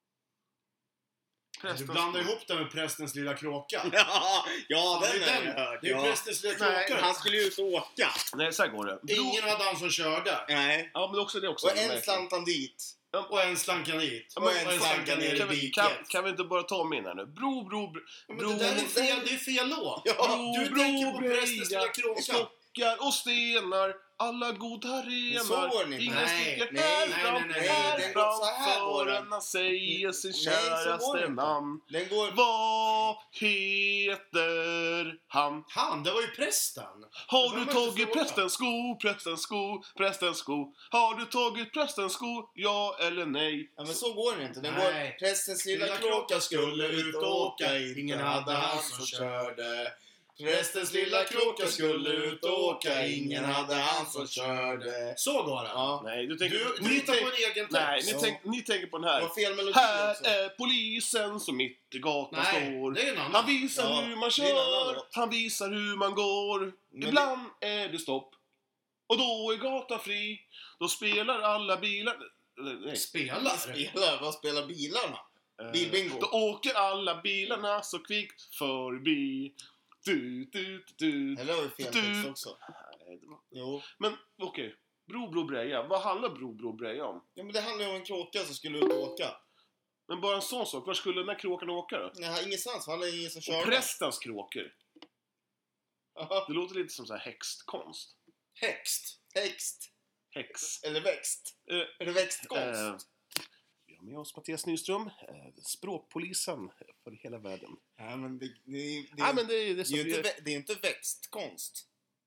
Du Prästens blandar sko. ihop det med prästens lilla kråka. Ja, ja Det den är har jag den. hört. Det är ju Ja. prästens lilla Nej, kråka. Han skulle ju ut och åka. Nej, så här går det. Bro... Ingen hade han som körde. Nej. Ja, men också det också. Och en slant han dit. Och en slank han hit. Ja, Och men en slank han ner kan, i vi, diket. kan, kan vi inte bara ta min här nu? Bro, bro, bro. Ja, men bro det där är fel, det är fel låt. Ja, du tänker på prästens lilla kråka. Stockar och stenar, alla goda renar. Så går den inte. Ingen Nej, sticker nej, här nej, fram, nej, nej, här den går fram, så här går den. förrän han säger sin Nej, så går den käraste inte. namn. Den går... Vad heter han? Han, det var ju prästen. Har Det du var inte tagit fråga. prästens sko, prästens sko, prästens sko? Har du tagit prästens sko, ja eller nej? Ja, men så går den inte. Den Nej. går... Prästens lilla Lilla kråka skulle ut och åka. Ingen hade han som körde. Prästens lilla kråka skulle ut och åka. Ingen hade han som körde. Så går det. Ja. Nej, du tänker... Du, ni du hittar på tänk- en egen Nej, text. ni, Ja. tänk, ni tänker på den Det här. var fel melodi Här också. är polisen som mitt i gatan Nej, står. det är en annan. Han visar Ja, hur man det är en annan kör, låt. han visar hur man går. Men Ibland är det stopp. Och då är gatan fri. Då spelar alla bilar... Nej. Spelar. Spelar? Vad spelar bilarna? Eh, Bilbingo. Då åker alla bilarna så kvickt förbi. Du, du, du, Eller var det fel Du- text också? Nej, det var- Jo. Men okej, Bro Bro Breja. Vad handlar Bro Bro Breja om? Ja, men det handlar ju om en kråka som skulle ut och åka. Men bara en sån sak. Var skulle den här kråkan åka då? Nej, ingenstans. Han är ingen som Och kör. prästens kråkor. Ja. Det låter lite som så här häxtkonst. Häxt. Häxt. Häx. Eller växt. Eh, Är det växtkonst? eh, vi har med oss Mattias Nyström, eh, språkpolisen för hela världen. Ja, men det, det, det, Nej, men det, är- det är det så är ju att inte, vi är vä- det är inte växtkonst.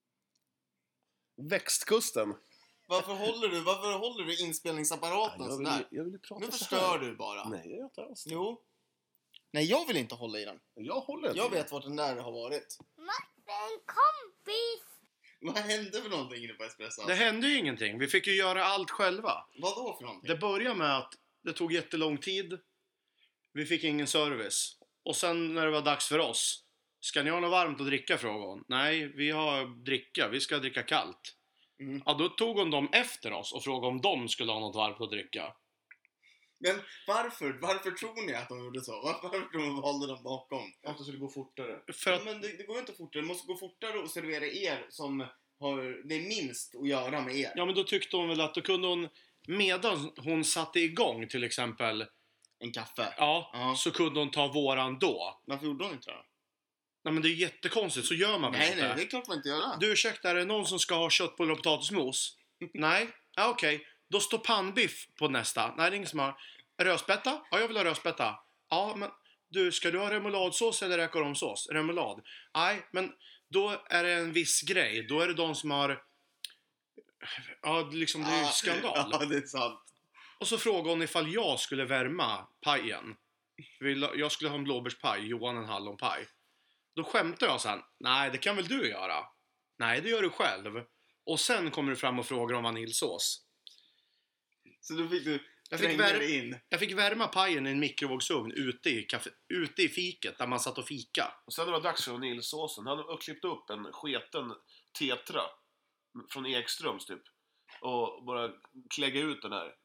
växtkusten. Varför håller du, varför håller du inspelningsapparaten jag, vill, sådär? jag vill prata Nu så förstör här. du bara. Nej, jag gör inte alls det. Jo. Nej, jag vill inte hålla i den. Jag håller inte Jag i det. vet vart den där har varit. Martin kompis. Vad hände för någonting inne på Espresso? Det hände ju ingenting. Vi fick ju göra allt själva. Vad då för någonting? Det började med att det tog jättelång tid. Vi fick ingen service. Och sen när det var dags för oss. Ska ni ha något varmt att dricka, frågade hon. Nej, vi har dricka. Vi ska dricka kallt. Mm. Ja, då tog hon dem efter oss och frågade om de skulle ha något varmt att dricka. Men varför? Varför tror ni att de gjorde så? Varför, varför tror de valde dem bakom? Att det skulle gå fortare. För Ja, att, men det, det går ju inte fortare. Det måste gå fortare att servera er som har det minst att göra med er. ja, men då tyckte hon väl att då kunde hon, medan hon satte igång till exempel, En kaffe. ja, Ja. så kunde hon ta våran då. Varför gjorde hon inte det? Nej, men det är jättekonstigt, så gör man väl Nej, inte. nej, det är klart man inte gör det. Du, ursäkta, är det någon som ska ha köttbullar och potatismos? Nej? Ja, okej. Då står pannbiff på nästa. Nej, det är ingen som har. Rödspätta? Ja, jag vill ha rödspätta. Ja, men Du, ska du ha remouladsås eller räkoromsås? Remoulad. Nej, men då är det en viss grej. Då är det de som har... Ja, liksom det är ju skandal. Ja, det är sant. Och så frågade hon ifall jag skulle värma pajen. Jag skulle ha en blåbärspaj, Johan en hallonpaj. Då skämtade jag sen. Nej, det kan väl du göra? Nej, det gör du själv. Och sen kommer du fram och frågar om vaniljsås. Så då fick du Jag fick, tränga vär... dig in. jag fick värma pajen i en mikrovågsugn ute i, kaffe... ute i fiket där man satt och fika. Och sen när det var dags för vaniljsåsen, han hade klippt upp en sketen tetra från Ekströms typ. Och bara klägga ut den här.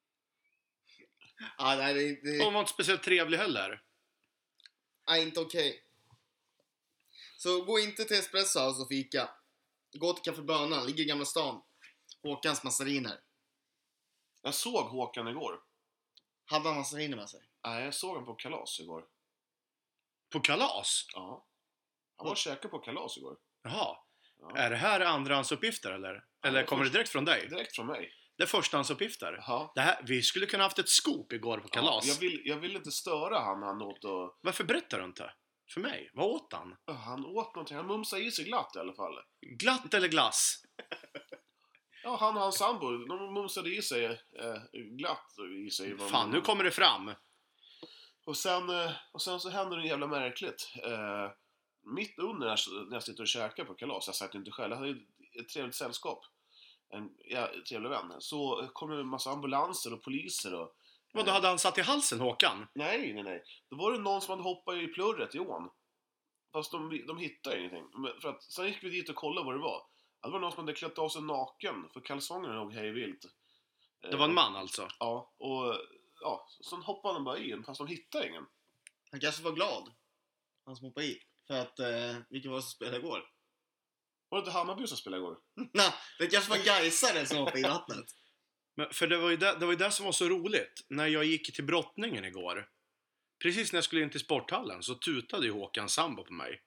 Ja, nej, det är inte, Hon var inte speciellt trevlig heller. nej, inte okej. Så gå inte till Espresso House och fika. Gå till Café Bönan, ligger i Gamla stan. Håkans massariner. Jag såg Håkan igår. Hade han massariner med sig? Nej, jag såg honom på kalas igår. På kalas? Ja. Han var och käkade på kalas igår. Jaha. Ja. Är det här andrahandsuppgifter eller? Eller det kommer det först- direkt från dig? Direkt från mig. Det är förstahandsuppgifter. Ja. Det här, vi skulle kunna haft ett scoop igår på kalas. Ja, jag, vill, jag vill inte störa han. Han åt, och, Varför berättar du inte? För mig? Vad åt han? han åt någonting. Han mumsade i sig glatt i alla fall. Glatt eller glass? Ja, han och hans sambo, de mumsade i sig eh, glatt i sig. vad Fan, man- nu kommer det fram. Och sen, eh, och sen så händer det jävla märkligt. Eh, mitt under när när jag sitter och käkar på kalas, jag satt inte själv, jag hade ett trevligt sällskap. En ja, trevlig vän. Så kommer det en massa ambulanser och poliser och... Vad då hade han satt i halsen, Håkan? Nej, nej, nej. Då var det någon som hade hoppat i plurret i ån. Fast de, de hittade ingenting. Men för att, sen gick vi dit och kollade vad det var. Det var någon som hade klätt av sig naken, för kalsongerna låg hej vilt. Det var en man alltså. Ja, och ja, sen hoppade han bara in, fast de hittade ingen. Han kanske var glad. Han som hoppade i. För att, eh, vilka var det som spelade igår? Var det inte Hammarby som spelade igår? Nej, det kanske var Gaisare som hoppade i vattnet. Men, för det var, ju det, det var ju det som var så roligt. När jag gick till brottningen igår. Precis när jag skulle in till sporthallen så tutade ju Håkan sambo på mig.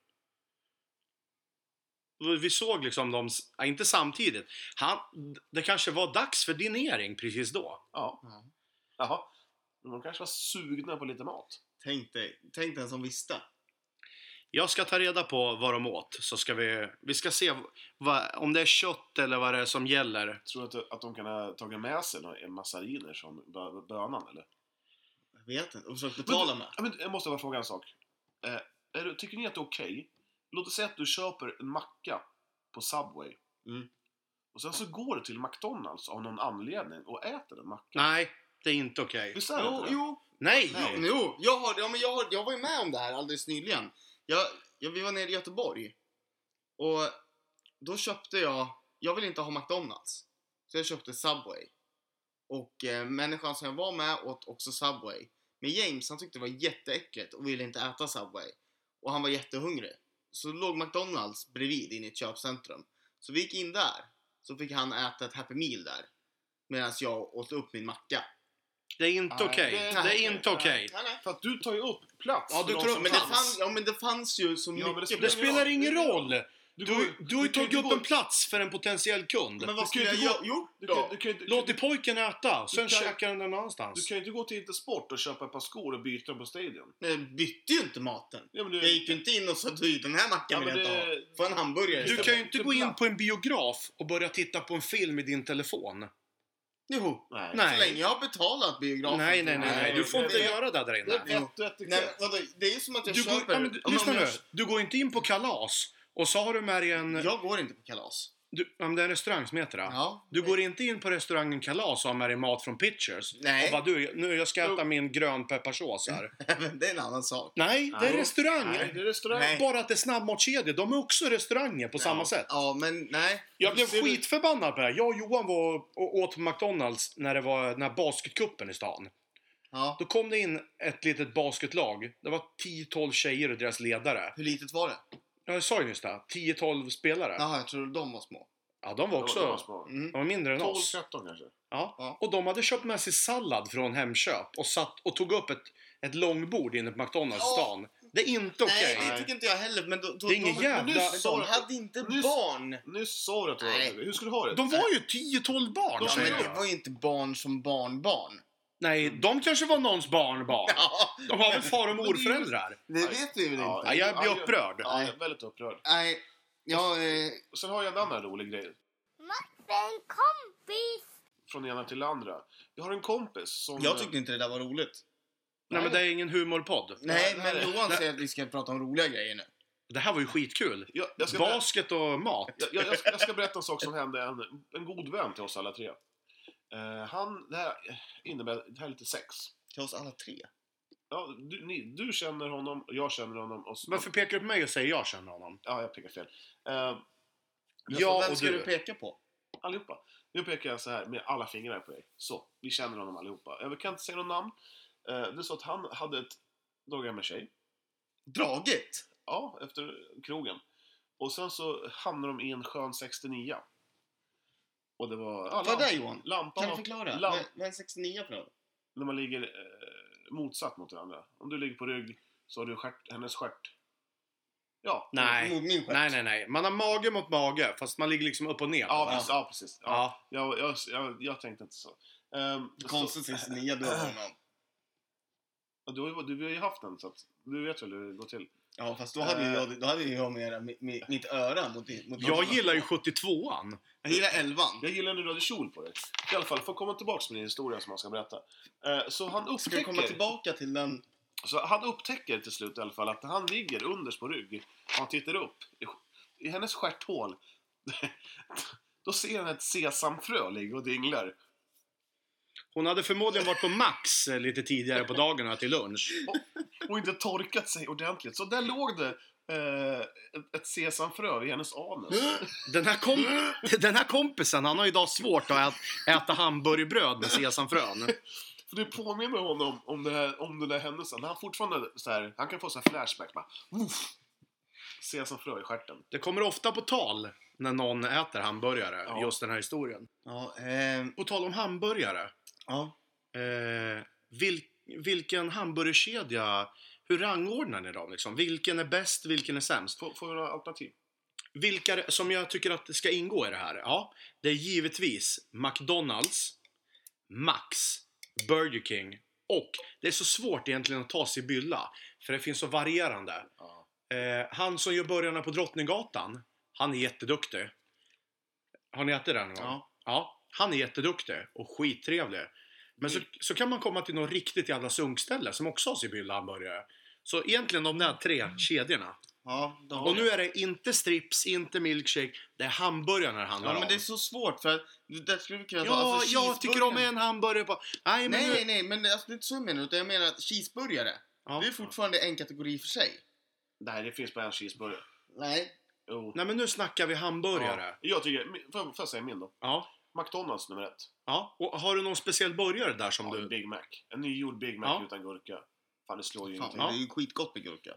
Och vi såg liksom dem, ja, inte samtidigt. Han, det kanske var dags för dinering precis då. Ja. Ja. Jaha. Men de kanske var sugna på lite mat. Tänk dig, tänk dig en som visste. Jag ska ta reda på vad de åt. Så ska vi, vi ska se vad, om det är kött eller vad det är som gäller. Tror du att, att de kan ha tagit med sig några- en massa riner som bö- bönan eller? Jag vet inte. Och försökt betala med. Ja, men jag måste bara fråga en sak. Eh, är du, tycker ni att det är okej? Låt oss säga att du köper en macka på Subway. Mm. Och sen så går du till McDonalds av någon anledning och äter den mackan. Nej, det är inte okej. Visst är det Jo, inte det? jo, Nej! Nej. jo. Jag, har, ja, men jag, har, jag var ju med om det här alldeles nyligen. Jag, jag, vi var nere i Göteborg. Och då köpte jag... Jag ville inte ha McDonalds. Så jag köpte Subway. Och eh, människan som jag var med åt också Subway. Men James, han tyckte det var jätteäckligt och ville inte äta Subway. Och han var jättehungrig. Så låg McDonalds bredvid in i ett köpcentrum. Så vi gick in där. Så fick han äta ett Happy Meal där. Medan jag åt upp min macka. Det är inte Nej, okej. det Det, är är inte inte okej. Nej, nej. För att du tar ju upp plats. Ja, du för tar de upp som Men det, fanns. fanns, ja, men det fanns ju så Ja, men det mycket. spelar Det spelar ingen roll! Du, går- du, du har ju du kan tagit inte upp gå- en plats för en potentiell kund. Men vad Du skulle kan jag ju ha inte gjort Du då? kan, du kan, inte- Låt i pojken äta, sen kan- käkar han den någon du annanstans. kan ju inte gå till Intersport och köpa ett par skor och byta dem på Stadion. Nej, jag bytte ju inte maten. Ja, men du, Jag gick ju inte in och sa du, den här mackan Ja, vill men jag inte det- ha. Få en hamburgare Du istället. kan ju inte gå in på en biograf och börja titta på en film i din telefon. Jo, Nej. Nej. så länge jag har betalat biografen. Nej, nej, nej, nej. Du får det- inte det- göra det där Det inne. är vett och etikett. Nej, men vadå? Det är ju som att jag Du går, köper... ja, men, Ja, men lyssna om nu. jag, Du går inte in på kalas och så har du med dig en... jag går inte på kalas. Du, om det är en restaurang som heter det. Ja. Du går inte in på restaurangen Kalas och har med dig mat från Pitchers. Nej. Och vad du, nu jag ska äta Jo. min grönpepparsås här. Men det är en annan sak. Nej, det är Nej. restaurang. Nej, det är restaurang. Nej. Bara att det är snabbmatskedjor. De är också restauranger på samma sätt. Ja, men nej. Jag blev Ser du- skitförbannad på det här. Jag och Johan var och åt på McDonalds när det var den här basketcupen i stan. Ja. Då kom det in ett litet basketlag. Det var tio tolv tjejer och deras ledare. Hur litet var det? Jag sa ju nyss det. tio tolv spelare. Jaha, jag tror de var små. Ja, de var De också... var små. Mm. De var mindre än tolv oss. tretton kanske. Ja. Ja. Och de hade köpt med sig sallad från Hemköp och satt och tog upp ett, ett långbord inne på McDonalds i Ja. stan. Det är inte okej. Nej, det tycker inte jag heller. Men då, då, Det är ingen de, jävla- Men nyss sa de du- hade inte nyss- barn. Nyss sa du att du var Nej. Hur ska du ha det? De var ju tio tolv barn, Ja, säger men det jag. var ju inte barn som barnbarn. Nej, de kanske var någons barnbarn. Ja, De har väl far- och morföräldrar? det vet vi väl inte. Ja, jag blir upprörd. Ja, jag är väldigt upprörd. Nej, jag... Eh, Och sen har jag en annan rolig grej. Max är en kompis. Från ena till det andra. Jag har en kompis som... jag tyckte inte det där var roligt. Nej, men det är ingen humorpodd. Nej, nej, men nej. Johan säger att vi ska prata om roliga grejer nu. Det här var ju skitkul. Jag, jag, ska, Basket och mat. jag, jag, jag, ska, jag ska berätta en sak som hände en, en god vän till oss alla tre. Eh, han, det här innebär, det här är lite sex. Till oss alla tre. Ja, du, ni, du känner honom, jag känner honom. Och så, Varför pekar du på mig och säger jag känner honom? Ja, jag pekar fel. Eh, Ja, Vem och ska du. du peka på? allihopa. Nu pekar jag så här med alla fingrar på dig. Så, vi känner honom allihopa. Jag kan inte säga någon namn. Eh, det är så att han hade ett dragare med tjej. Dragit? Ja, efter krogen. Och sen så hamnade de i en skön sextionio. Och det var... Ja, Vad är det, Johan? Lampan Kan du och- förklara? lamp- Vad vad är en sextionio för något? När man ligger eh, motsatt mot varandra. Om du ligger på rygg så har du stjärt, hennes stjärt. Ja. Nej. Mot min stjärt. Nej, nej, nej. Man har mage mot mage, fast man ligger liksom upp och ner. på Ja, varandra. precis. Ja, precis. Ja. Ja. Jag, jag, jag, jag tänkte inte så. Um, Konstigt sextionio du har honom. Du har, ju, du har ju haft den, så att du vet väl hur det går till. Ja, fast då hade ju jag, då hade ju jag mera mi- mi- mitt öra mot din. Mot Jag din- gillar ju sjuttiotvåan. Jag gillar elvan. Jag gillar när du hade kjol på dig. I alla fall, för att komma tillbaka med din historia som man ska berätta. Eh, så han Ska vi upptäcker... komma tillbaka till den? Så han upptäcker till slut i alla fall att när han ligger underst på rygg och han tittar upp i, i hennes stjärthål då ser han ett sesamfrö ligga och dinglar. Hon hade förmodligen varit på Max eh, lite tidigare på dagarna till lunch. Och inte torkat sig ordentligt. Så där låg det eh, ett, ett sesamfrö i hennes anus. Den här, kom- den här kompisen, han har idag svårt att äta, äta hamburgerbröd med sesamfrön. För det påminner honom om, det här, om den där händelsen. Han fortfarande så här, han kan få så här flashback. Bara, uff, sesamfrö i stjärten. Det kommer ofta på tal när någon äter hamburgare, Ja. just den här historien. Ja, ehm, På tal om hamburgare. ja. Eh, vil, vilken hamburgerkedja, hur rangordnar ni dem liksom? Vilken är bäst, vilken är sämst? Får, får vi några alternativ? Vilka som jag tycker att det ska ingå i det här? Ja, det är givetvis McDonalds, Max, Burger King och det är så svårt egentligen att ta sig i bylla för det finns så varierande. Ja. Eh, han som gör burgarna på Drottninggatan, han är jätteduktig. Har ni ätit den någon gång? Ja. Ja, han är jätteduktig och skittrevlig. Men så, så kan man komma till något riktigt jävla sunkställe som också har Sibylla hamburgare. Så egentligen de där tre kedjorna. Ja, de, Och nu är det inte strips, inte milkshake, det är hamburgarna det handlar ja, om. men det är så svårt för att det skulle vi kunna ta. Ja, alltså, jag tycker om cheeseburgaren- en hamburgare på... Nej, men Nej, nu... nej, nej, men alltså, det är inte så jag menar. Utan jag menar att cheeseburgare, Ja. det är fortfarande en kategori för sig. Nej, det finns bara en cheeseburgare. Nej. Jo. Nej, men nu snackar vi hamburgare. Ja. Jag tycker, får jag, får jag säga min då? Ja. McDonalds nummer ett. Ja. Och har du någon speciell burgare där som Ja, en du... Big Mac. En nygjord Big Mac Ja. utan gurka. Fan, det slår ju Fan, ingenting. det är ju skitgott med gurka.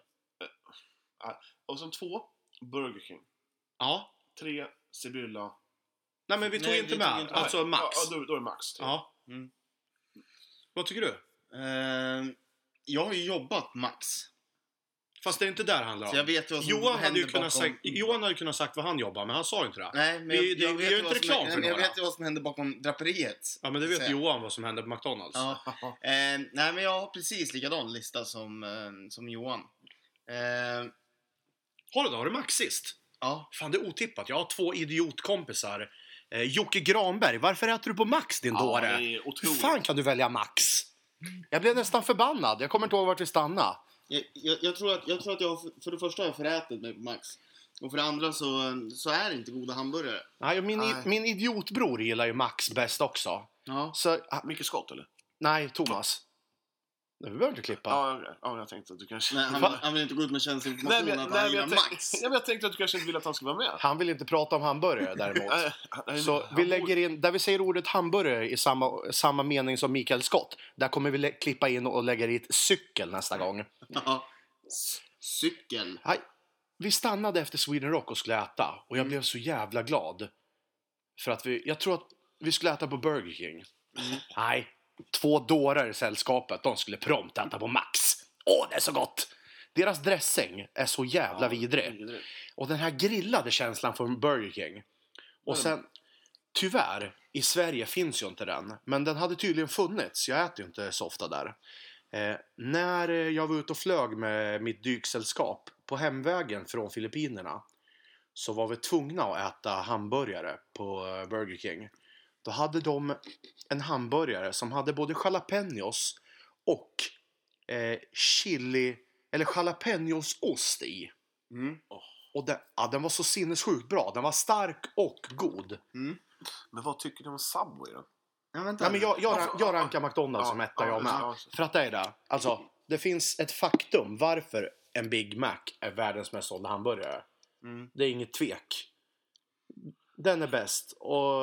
Och sen två, Burger King. Ja. Tre, Sibylla. Nej, men vi tog Nej, inte vi med. tog inte alltså Ja, Max. Ja, då, då är det Max. Tre. Ja. Mm. Vad tycker du? Ehm, jag har ju jobbat Max. Fast det är inte där det handlar om. Så jag vet ju vad som Johan hade, händer ju kunnat bakom... sagt, Johan hade ju kunnat sagt vad han jobbar, men han sa ju inte det. Nej, men Vi- jag, det- jag, vi vet gör ju inte vad som, reklam för nej, men jag några. vet ju vad som händer bakom draperiet. Ja, men det vet Säga. Johan vad som hände på McDonalds. Ja. Ehm, nej, men jag har precis likadan lista som, ehm, som Johan. Ehm, Har du då? Har du Max sist? ja. Fan, det är otippat. Jag har två idiotkompisar. Eh, Jocke Granberg, varför äter du på Max din Ja, dåre? det är Hur otroligt. fan kan du välja Max? Jag blev nästan förbannad. Jag kommer inte ihåg vart vi stannade. Jag, jag, jag, tror att, jag tror att jag har, för det första har jag förätit mig på Max. Och för det andra så, så är det inte goda hamburgare. Nej, min, Nej. min idiotbror gillar ju Max bäst också. Ja. Så, ah, Mycket skott, eller? nej, Thomas. Det behöver inte klippa. Ja, okej. Ja, jag tänkte att du kanske... Nej, han, Va? vill, han vill inte gå ut med Nej, känsloinformation men, att nej, han men gillar jag, tänk, Max. ja, men jag tänkte att du kanske inte ville att han skulle vara med. Han vill inte prata om hamburgare däremot. Nej, nej, Så han vi bor- lägger in, där vi säger ordet hamburgare i samma, samma mening som Mikael Scott. Där kommer vi lä- klippa in och lägga dit cykel nästa gång. Ja. S- Cykel. Nej, vi stannade efter Sweden Rock och skulle äta. Och jag Mm. blev så jävla glad. För att vi, jag tror att vi skulle äta på Burger King. Mm. Nej, två dårar i sällskapet, de skulle prompt äta på Max. Åh, det är så gott! Deras dressing är så jävla vidrig. Och den här grillade känslan från Burger King. Och Mm. sen, tyvärr, i Sverige finns ju inte den. Men den hade tydligen funnits. Jag äter ju inte så ofta där. Eh, när jag var ute och flög med mitt dyksällskap på hemvägen från Filippinerna, så var vi tvungna att äta hamburgare på Burger King. Då hade de en hamburgare som hade både jalapenos och eh, chili eller jalapenos-ost i. Mm. Och den, ja, den var så sinnessjukt bra. Den var stark och god. Mm. Men vad tycker du om Subway då? Ja, vänta. Nej, men jag, jag, Varför- jag rankar McDonalds Ja, som etta, ja, jag med. ja. För att det är det. Alltså, det finns ett faktum varför en Big Mac är världens mest sålda hamburgare. Mm. Det är inget tvek. Den är bäst. Och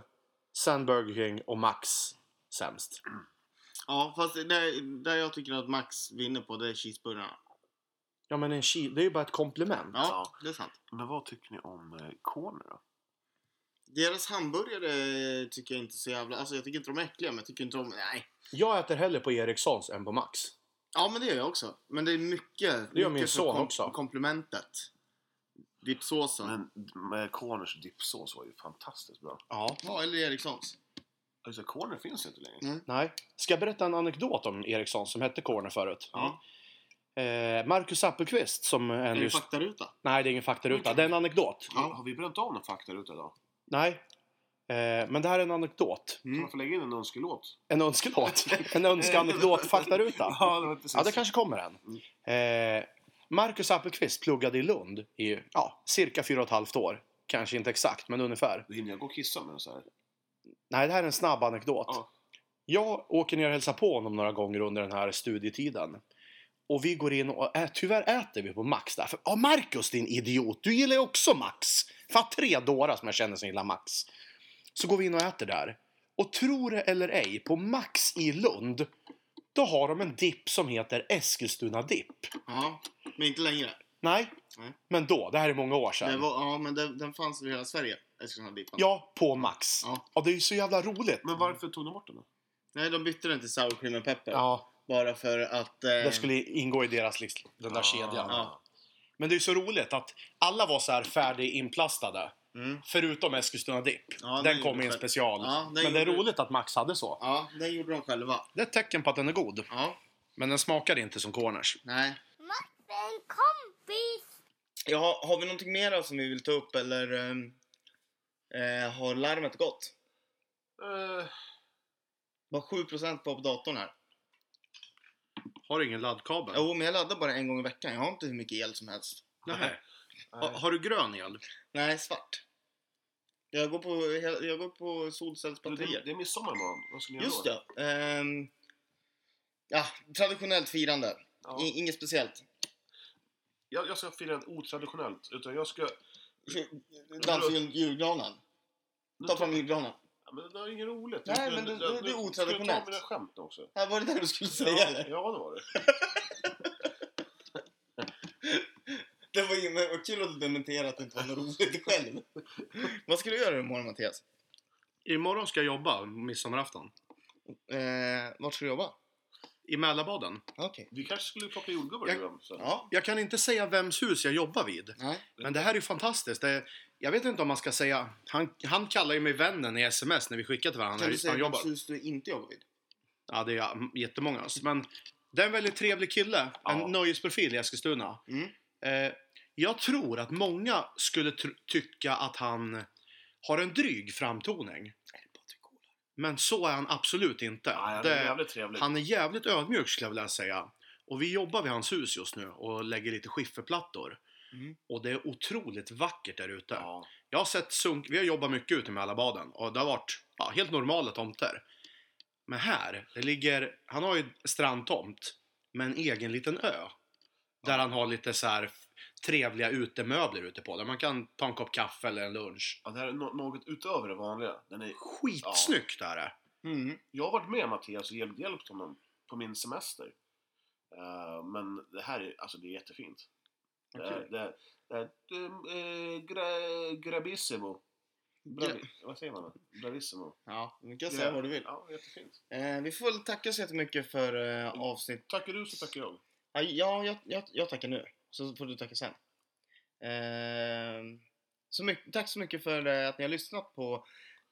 sen Burger King och Max sämst. Ja, fast det där jag tycker att Max vinner på, det är cheeseburgarna. Ja, men en cheese, det är ju bara ett komplement. Ja, Ja. det är sant. Men vad tycker ni om eh, Corner då? Deras hamburgare tycker jag inte så jävla... Alltså jag tycker inte de är äckliga, men jag tycker inte om... Nej. Jag äter hellre på Erikssons än på Max. Ja, men det gör jag också. Men det är mycket... Det gör mycket min för son också. komplementet. Dipsåsen. Men med Corners dipsås var ju fantastiskt bra. Ja. Ja, eller Erikssons. Alltså Corner finns inte längre. Mm. Nej. Ska jag berätta en anekdot om Eriksson som hette Corner förut? Ja. Eh, Marcus Appelqvist som en Är det just... faktaruta? Nej, det är ingen faktaruta. Det är en anekdot. Ja. Har vi bränt av någon fakta ute idag? Nej. Eh, men det här är en anekdot. Kan man få lägga in en önskelåt? En önskelåt. En önskeanekdot faktaruta. Ja, det var precis. Ja, det kanske kommer en. Eh, Marcus Appelqvist pluggade i Lund i ja, cirka fyra och ett halvt år. Kanske inte exakt, men ungefär. Då hinner jag gå och kissa med så här. Nej, det här är en snabb anekdot. Ja. Jag åker ner och hälsar på honom några gånger under den här studietiden. Och vi går in och ä- tyvärr äter vi på Max där. För, ja, Marcus, din idiot, du gillar ju också Max. Fan, tre dårar som jag känner som gillar Max. Så går vi in och äter där. Och tror det eller ej, på Max i Lund, då har de en dipp som heter Eskilstuna dipp. Ja, men inte längre. Nej, Nej. men då, det här är många år Det sedan. var, ja, men den, den fanns i hela Sverige. Eskilstuna-dippen. Ja, på Max. Ja. Ja, det är ju så jävla roligt. Men varför tog de bort den då? Nej, de bytte den till sour cream and pepper. Ja, Bara för att... Eh, det skulle ingå i deras, liksom, den där Ah. kedjan. Ja. Men det är ju så roligt att alla var så här färdiginplastade. Mm. Förutom Eskilstuna dipp. Ja, den den gjorde kom i en själv. special. Ja, den Men det är gjorde- roligt att Max hade så. Ja, den gjorde de själva. Det är ett tecken på att den är god. Ja, Men den smakar inte som Corners. nej. Martin kompis. Ja, har vi någonting mer som vi vill ta upp eller ehm, eh, har larmet gått? Eh, Bara sju procent på datorn här. Har du ingen laddkabel? Jo, men jag laddar bara en gång i veckan. Jag har inte hur mycket el som helst. Nej. Ha, har du grön el? Nej, svart. Jag går på, jag går på det, det, solcellsbatterier. det är midsommar imorgon. Vad ska ni göra Just då? det. Ehm, ja, traditionellt firande. Ja. I, inget speciellt. Jag, jag ska fira en otraditionellt. Utan jag ska... Dansa jul- julgranen. Ta fram julgranen. Ja, men det är inget roligt. Nej, Jag- men det- jag- det- det är Ska jag otraditionellt. ta mina skämt också? Ja, var det det du skulle säga Ja, eller? ja, det var det. Det var ju men vad kul att du dementerade att det inte var något roligt själv. Vad ska du göra imorgon, Mattias? Imorgon ska jag jobba, midsommarafton. Eh, vart ska du jobba? I Mälarbaden. Okej. Vi kanske skulle plocka jordgubbar Jag- ibland, så. Ja. Jag kan inte säga vems hus jag jobbar vid. Nej. Men det här är ju fantastiskt. Det är, jag vet inte om man ska säga... Han, han kallar ju mig vännen i sms när vi skickar till varandra. Kan du när säga han jobbar. vilket hus du inte jobbar vid? Ja, det är mm, jättemånga. Men det är en väldigt trevlig kille. En Ja. nöjesprofil i Eskilstuna. Mm. Eh, jag tror att många skulle tr- tycka att han har en dryg framtoning. Men så är han absolut inte. Ja, han är Det- jävligt trevlig. han är jävligt ödmjuk skulle jag vilja säga. Och vi jobbar vid hans hus just nu och lägger lite skifferplattor. Mm. Och det är otroligt vackert där ute. Ja. Jag har sett sunk... Vi har jobbat mycket ute med Mälarbaden och det har varit ja, helt normala tomter. Men här, det ligger... Han har ju strandtomt med en egen liten ö. Där han har lite så här trevliga utemöbler ute på. Där man kan ta en kopp kaffe eller en lunch. Ja, det här är no- något utöver det vanliga. Den är... Skitsnyggt är det. Mm. Jag har varit med Mattias och hjälpt, hjälpt honom på min semester. Eh, men det här är, alltså det är jättefint. Det är, Okej. det är, det är äh, gra, grabissimo. Bravi, vad säger man? Bravissimo. Ja, du kan säga vad du vill. Ja, jättefint. Eh, vi får väl tacka så jättemycket för eh, avsnitt. Tackar du så tackar jag. Ja, ja jag, jag, jag tackar nu. Så får du tacka sen. Eh, så mycket, tack så mycket för eh, att ni har lyssnat på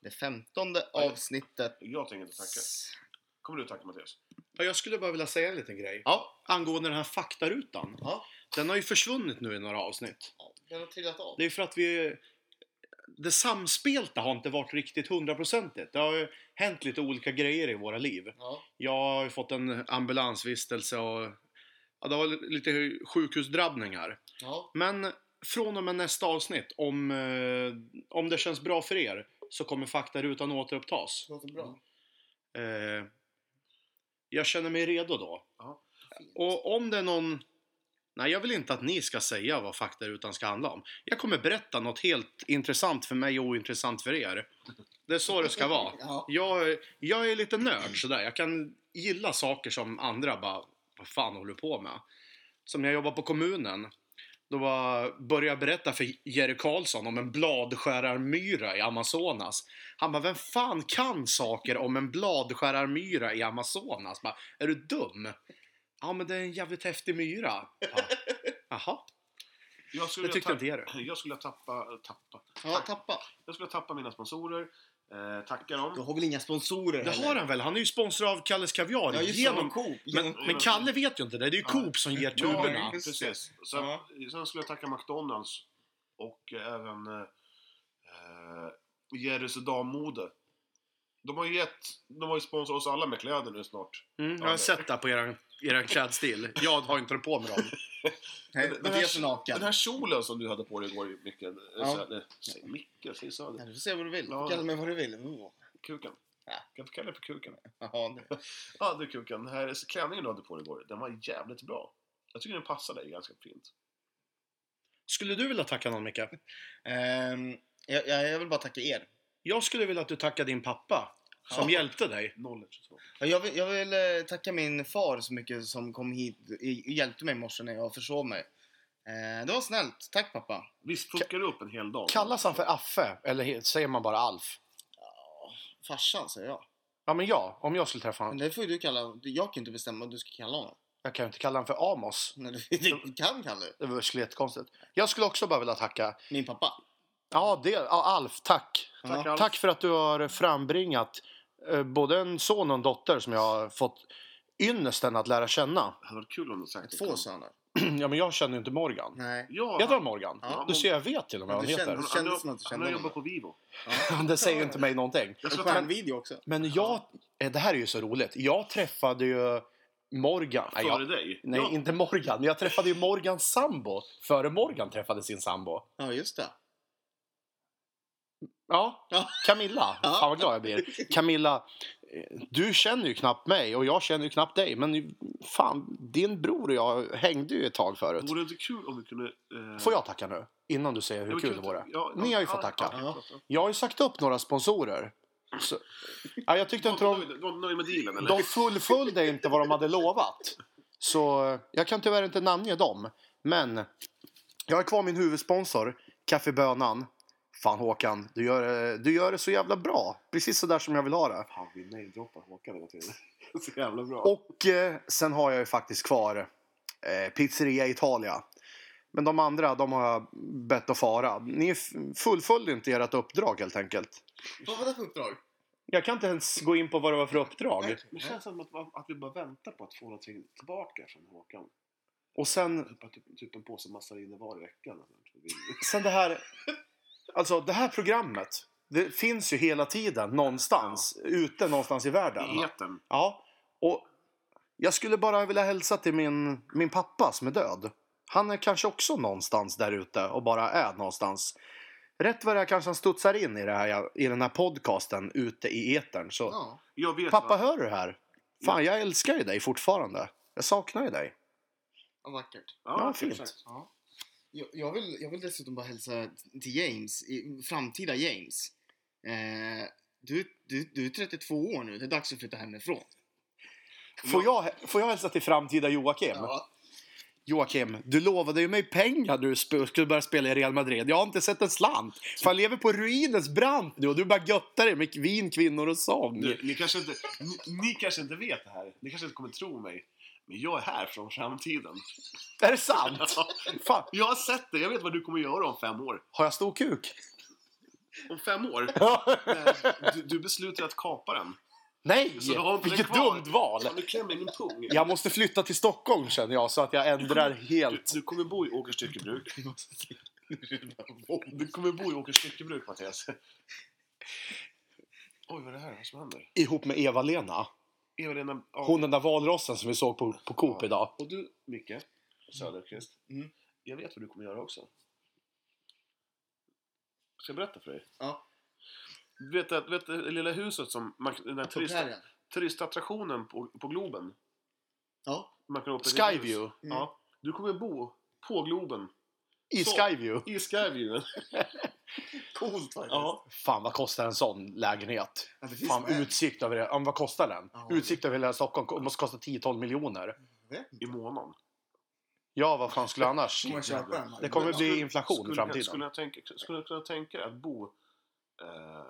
Det femtonde avsnittet. Jag tänker inte tacka. Kommer du tacka, Mattias? Ja, jag skulle bara vilja säga en liten grej. Ja. Angående den här faktarutan. Ja. Den har ju försvunnit nu i några avsnitt. Den har trillat av. Det är för att vi... Det samspelta har inte varit riktigt hundraprocentigt. Det har ju hänt lite olika grejer i våra liv. Ja. Jag har ju fått en ambulansvistelse och... Ja, det var lite sjukhusdrabbningar. Ja. Men från och med nästa avsnitt, om, eh, om det känns bra för er, så kommer faktarutan återupptas. Det låter bra. Eh, jag känner mig redo då. Ja. Och om det är någon... Nej, jag vill inte att ni ska säga vad faktarutan ska handla om. Jag kommer berätta något helt intressant för mig och ointressant för er. Det är så det ska vara. Ja. Jag, jag är lite nörd sådär. Jag kan gilla saker som andra bara... Vad fan håller du på med? Som när jag jobbade på kommunen. Då var, började jag berätta för Jerry Karlsson om en bladskärarmyra i Amazonas. Han bara, vem fan kan saker om en bladskärarmyra i Amazonas? Bara, är du dum? Ja, men det är en jävligt häftig myra. Ja. Jaha, Jag skulle det tyckte ta- inte Jerry. Jag skulle tappa, tappa. Ja, tappa. Jag skulle tappa mina sponsorer. Eh, tacka dem. Du har väl inga sponsorer Det heller? har han väl? Han är ju sponsor av Kalles Kaviar. Ja, just genom... det. Coop. men, men Kalle vet ju inte det. Det är ju Coop som ger tuberna. Ja, Precis. Så, Ja. Sen skulle jag tacka McDonalds. Och även eh, Jerrys dammode. De har ju gett, de har ju sponsrat oss alla med kläder nu snart. Mm, jag har sett det på eran, eran klädstil. Jag har inte på med dem. Nej, Den, men det är så naken. den här kjolen som du hade på dig igår, Micke. Ja. Ja. Så, säg Micke, säg Söder. Ja, du får säga vad du vill. Ja. Kalla mig vad du vill. Oh. Kuken. Ja. Kan jag få kalla dig för kuken? Jaha, det. Ja, du kuken. Den här klänningen du hade på dig igår, den var jävligt bra. Jag tycker den passar dig ganska fint. Skulle du vilja tacka någon, Micke? Ehm, jag, jag jag vill bara tacka er. Jag skulle vilja att du tackar din pappa. Som Ja. hjälpte dig. noll ett två. Ja, Jag vill, jag vill eh, tacka min far så mycket som kom hit och hjälpte mig i morse när jag försov mig. Eh, det var snällt. Tack pappa. Visst funkar det upp en hel dag? Kallas han för Affe? Eller he- säger man bara Alf? Farsan säger jag. Ja, men ja. Om jag skulle träffa Men honom. det får ju du kalla. Jag kan inte bestämma vad du ska kalla honom. Jag kan ju inte kalla honom för Amos. Nej, du, du kan kalla det. Det var skulle jättekonstigt. Jag skulle också bara vilja tacka. Min pappa. Ja, det, ja Alf, tack. Tack, Alf. Tack för att du har frambringat eh, både en son och en dotter som jag har fått ynnesten att lära känna. Det hade varit kul om du sagt det. Två söner. Ja, men jag känner ju inte Morgan. Nej. Ja, Heter han Morgan? Ja. Du ser, jag vet till och med Men vad han du heter. känner- han, kändes han, som att du han, kände har honom. jobbat på Vivo. Det säger ju inte mig någonting. Jag Och ska på en ta video också. Men jag, eh, det här är ju så roligt. Jag träffade ju Morgan. Nej, före jag, dig. nej Ja. inte Morgan. Men jag träffade ju Morgans sambo. Före Morgan träffade sin sambo. Ja, just det. Ja, Ja. Camilla. Ja. Fan vad glad jag blir. Camilla, eh, du känner ju knappt mig och jag känner ju knappt dig. Men fan, din bror och jag hängde ju ett tag förut. Vore det inte kul om vi kunde... Eh... Får jag tacka nu? Innan du säger Ja, hur vi kul kunde- det vore. Ja, Ni ja, har ju ja, fått tacka. ja, ja. Jag har ju sagt upp några sponsorer. Så, ja, jag tyckte inte Du de... var- du var nöjd med dealen, eller? De fullföljde inte vad de hade lovat. Så eh, jag kan tyvärr inte namnge dem. Men jag har kvar min huvudsponsor, Kaffebönan. Fan Håkan, du gör, eh, du gör det så jävla bra. Precis så där som jag vill ha det. Fan, vi namedroppar Håkan hela tiden. Så jävla bra. Och eh, sen har jag ju faktiskt kvar eh, Pizzeria Italia. Men de andra, de har jag bett att fara. Ni f- fullföljde inte ert uppdrag helt enkelt. Vad var det för uppdrag? Jag kan inte ens gå in på vad det var för uppdrag. Det känns som att, att vi bara väntar på att få någonting tillbaka från Håkan. Och sen, Typ, typ en påse massariner var i veckan. sen det här... Alltså det här programmet, det finns ju hela tiden någonstans, ute någonstans i världen. I etern. Ja, och jag skulle bara vilja hälsa till min, min pappa som är död. Han är kanske också någonstans där ute och bara är någonstans. Rätt vad det är kanske han studsar in i, det här, i den här podcasten ute i etern. Så Ja. Jag vet pappa, vad- hör du det här? Fan, jag älskar ju dig fortfarande. Jag saknar ju dig. Vad vackert. Ja, fint. exakt. Ja. Jag, jag, vill, jag vill dessutom bara hälsa till James, i, framtida James. Eh, du, du, du är trettiotvå år nu, det är dags att flytta hemifrån. Får jag, får jag hälsa till framtida Joakim? Ja. Joakim, du lovade ju mig pengar du sp- skulle börja spela i Real Madrid. Jag har inte sett en slant. Fan, lever på ruinens brant nu och du bara göttar dig med vin, kvinnor och sång. Du, ni, kanske inte, ni, ni kanske inte vet det här. Ni kanske inte kommer tro mig. Men jag är här från framtiden. Är det sant? Fan, Jag har sett det. Jag vet vad du kommer göra om fem år. har jag stor kuk? om fem år. Du, du beslutar att kapa den. Nej, Så du har inte vilket den kvar. dumt val. Fan, du klämmer min pung. Jag måste flytta till Stockholm känner jag så att jag ändrar Du, helt. du kommer bo i Åkers styckebruk. Du kommer bo i Åkers styckebruk, Mattias. Oj, vad är det här? Vad som händer? Ihop med Eva-Lena. Eva-Lena... Ja. Hon den där valrossen som vi såg på, på Coop Ja. idag. Och du, Micke Söderqvist. Mm. Jag vet vad du kommer göra också. Ska jag berätta för dig? Ja. Du vet, att- vet det lilla huset som... Man, den här turist, Turist. turistattraktionen på, på Globen. Ja. Man kan åka till Skyview. hus. Ja. Du kommer bo på Globen. I Så. Skyview. I Skyview. Coolt faktiskt. Ja. Fan, vad kostar en sån lägenhet? Ja, det finns Fan, med. utsikt över det. Ja, vad kostar den? Ja. Utsikt över hela Stockholm måste kosta tio till tolv miljoner. Jag vet inte. I månaden. Ja, vad fan skulle annars? Får man köpa den? Det kommer bli inflation i skulle, framtiden. Skulle jag tänka, skulle jag kunna tänka dig att bo... Eh,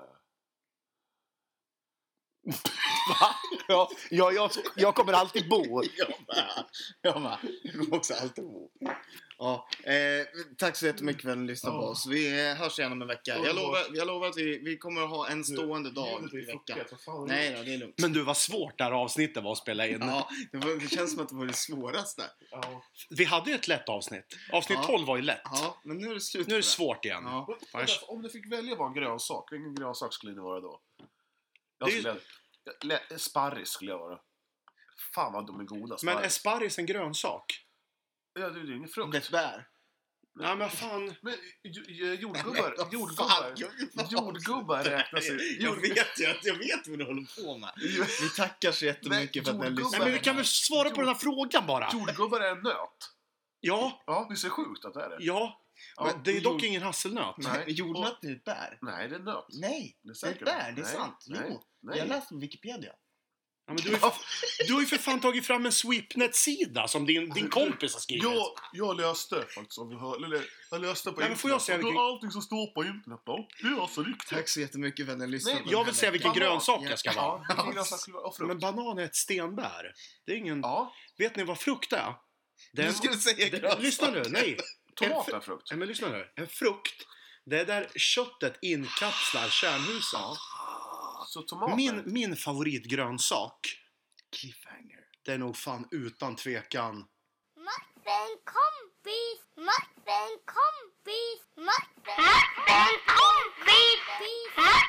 Va? Ja, ja, jag, jag kommer alltid bo. Jag med. Jag med. Jag kommer också alltid bo. Ja, eh, tack så jättemycket för att ni lyssnade på oss. Vi eh, hörs igen om en vecka. Jag lovar, jag lovar att vi, vi kommer att ha en stående dag i veckan. Nej då, det är lugnt. Men du, vad svårt det här avsnittet var att spela in. Ja, det, var, det känns som att det var det svåraste. Ja. Vi hade ju ett lätt avsnitt. Avsnitt Ja. tolv var ju lätt. Ja, men nu är det slut. Nu är det på svårt igen. Ja. Men därför, om du fick välja bara en grönsak, vilken grönsak skulle det vara då? Jag Det är ju- skulle... Jag, sparris skulle jag vara. Fan vad de är goda, Men är sparris. sparris en grönsak? Ja, det är ju ingen Det är frukt. ett bär. Nej, men fan. Men ju- ju- jordgubbar, Fan, jordgubbar, jag vill fan jordgubbar räknas ju. Jag vet ju att jag vet vad du håller på med. Vi tackar så jättemycket för att ni har jordgubbar- Nej, men vi lyssnat. kan väl svara på den här frågan bara? Jordgubbar är en nöt. Ja, Ja, visst är det sjukt att det är det? ja. Ja, Men det är dock jord- ingen hasselnöt. Nej. Jordnöt är ett bär. Nej, det är nöt. Nej, Det är det är säkert. ett bär. Det är Nej, sant. nej, Jo. nej. Jag läste på Wikipedia. Ja, men du, har ju för, du har ju för fan tagit fram en Sweepnet-sida som din, din kompis har skrivit. Jag, jag läste faktiskt, om vi hör, eller jag läste på Nej, men får jag internet. säga Och vilken- allting som står på internet då, det är alltså riktigt. Tack så jättemycket för att ni har lyssnat. Nej, på Jag den vill här säga vilken veckan. grönsak Ja. jag ska Ja, vara. vilken grönsak skulle vara frukt? Men banan är ett stenbär. Det är ingen... Ja, Vet ni vad frukt är? Det är Du en- skulle säga det- grönsak. Lyssna nu, nej. tomat En är fr- frukt. Nej, men lyssna nu. En frukt, det är där köttet inkapslar kärnhuset. Så tomater. Min, min favoritgrönsak, Cliffhanger. det är nog fan utan tvekan. Martin kompis, Martin kompis, Martin kompis, Martin kompis.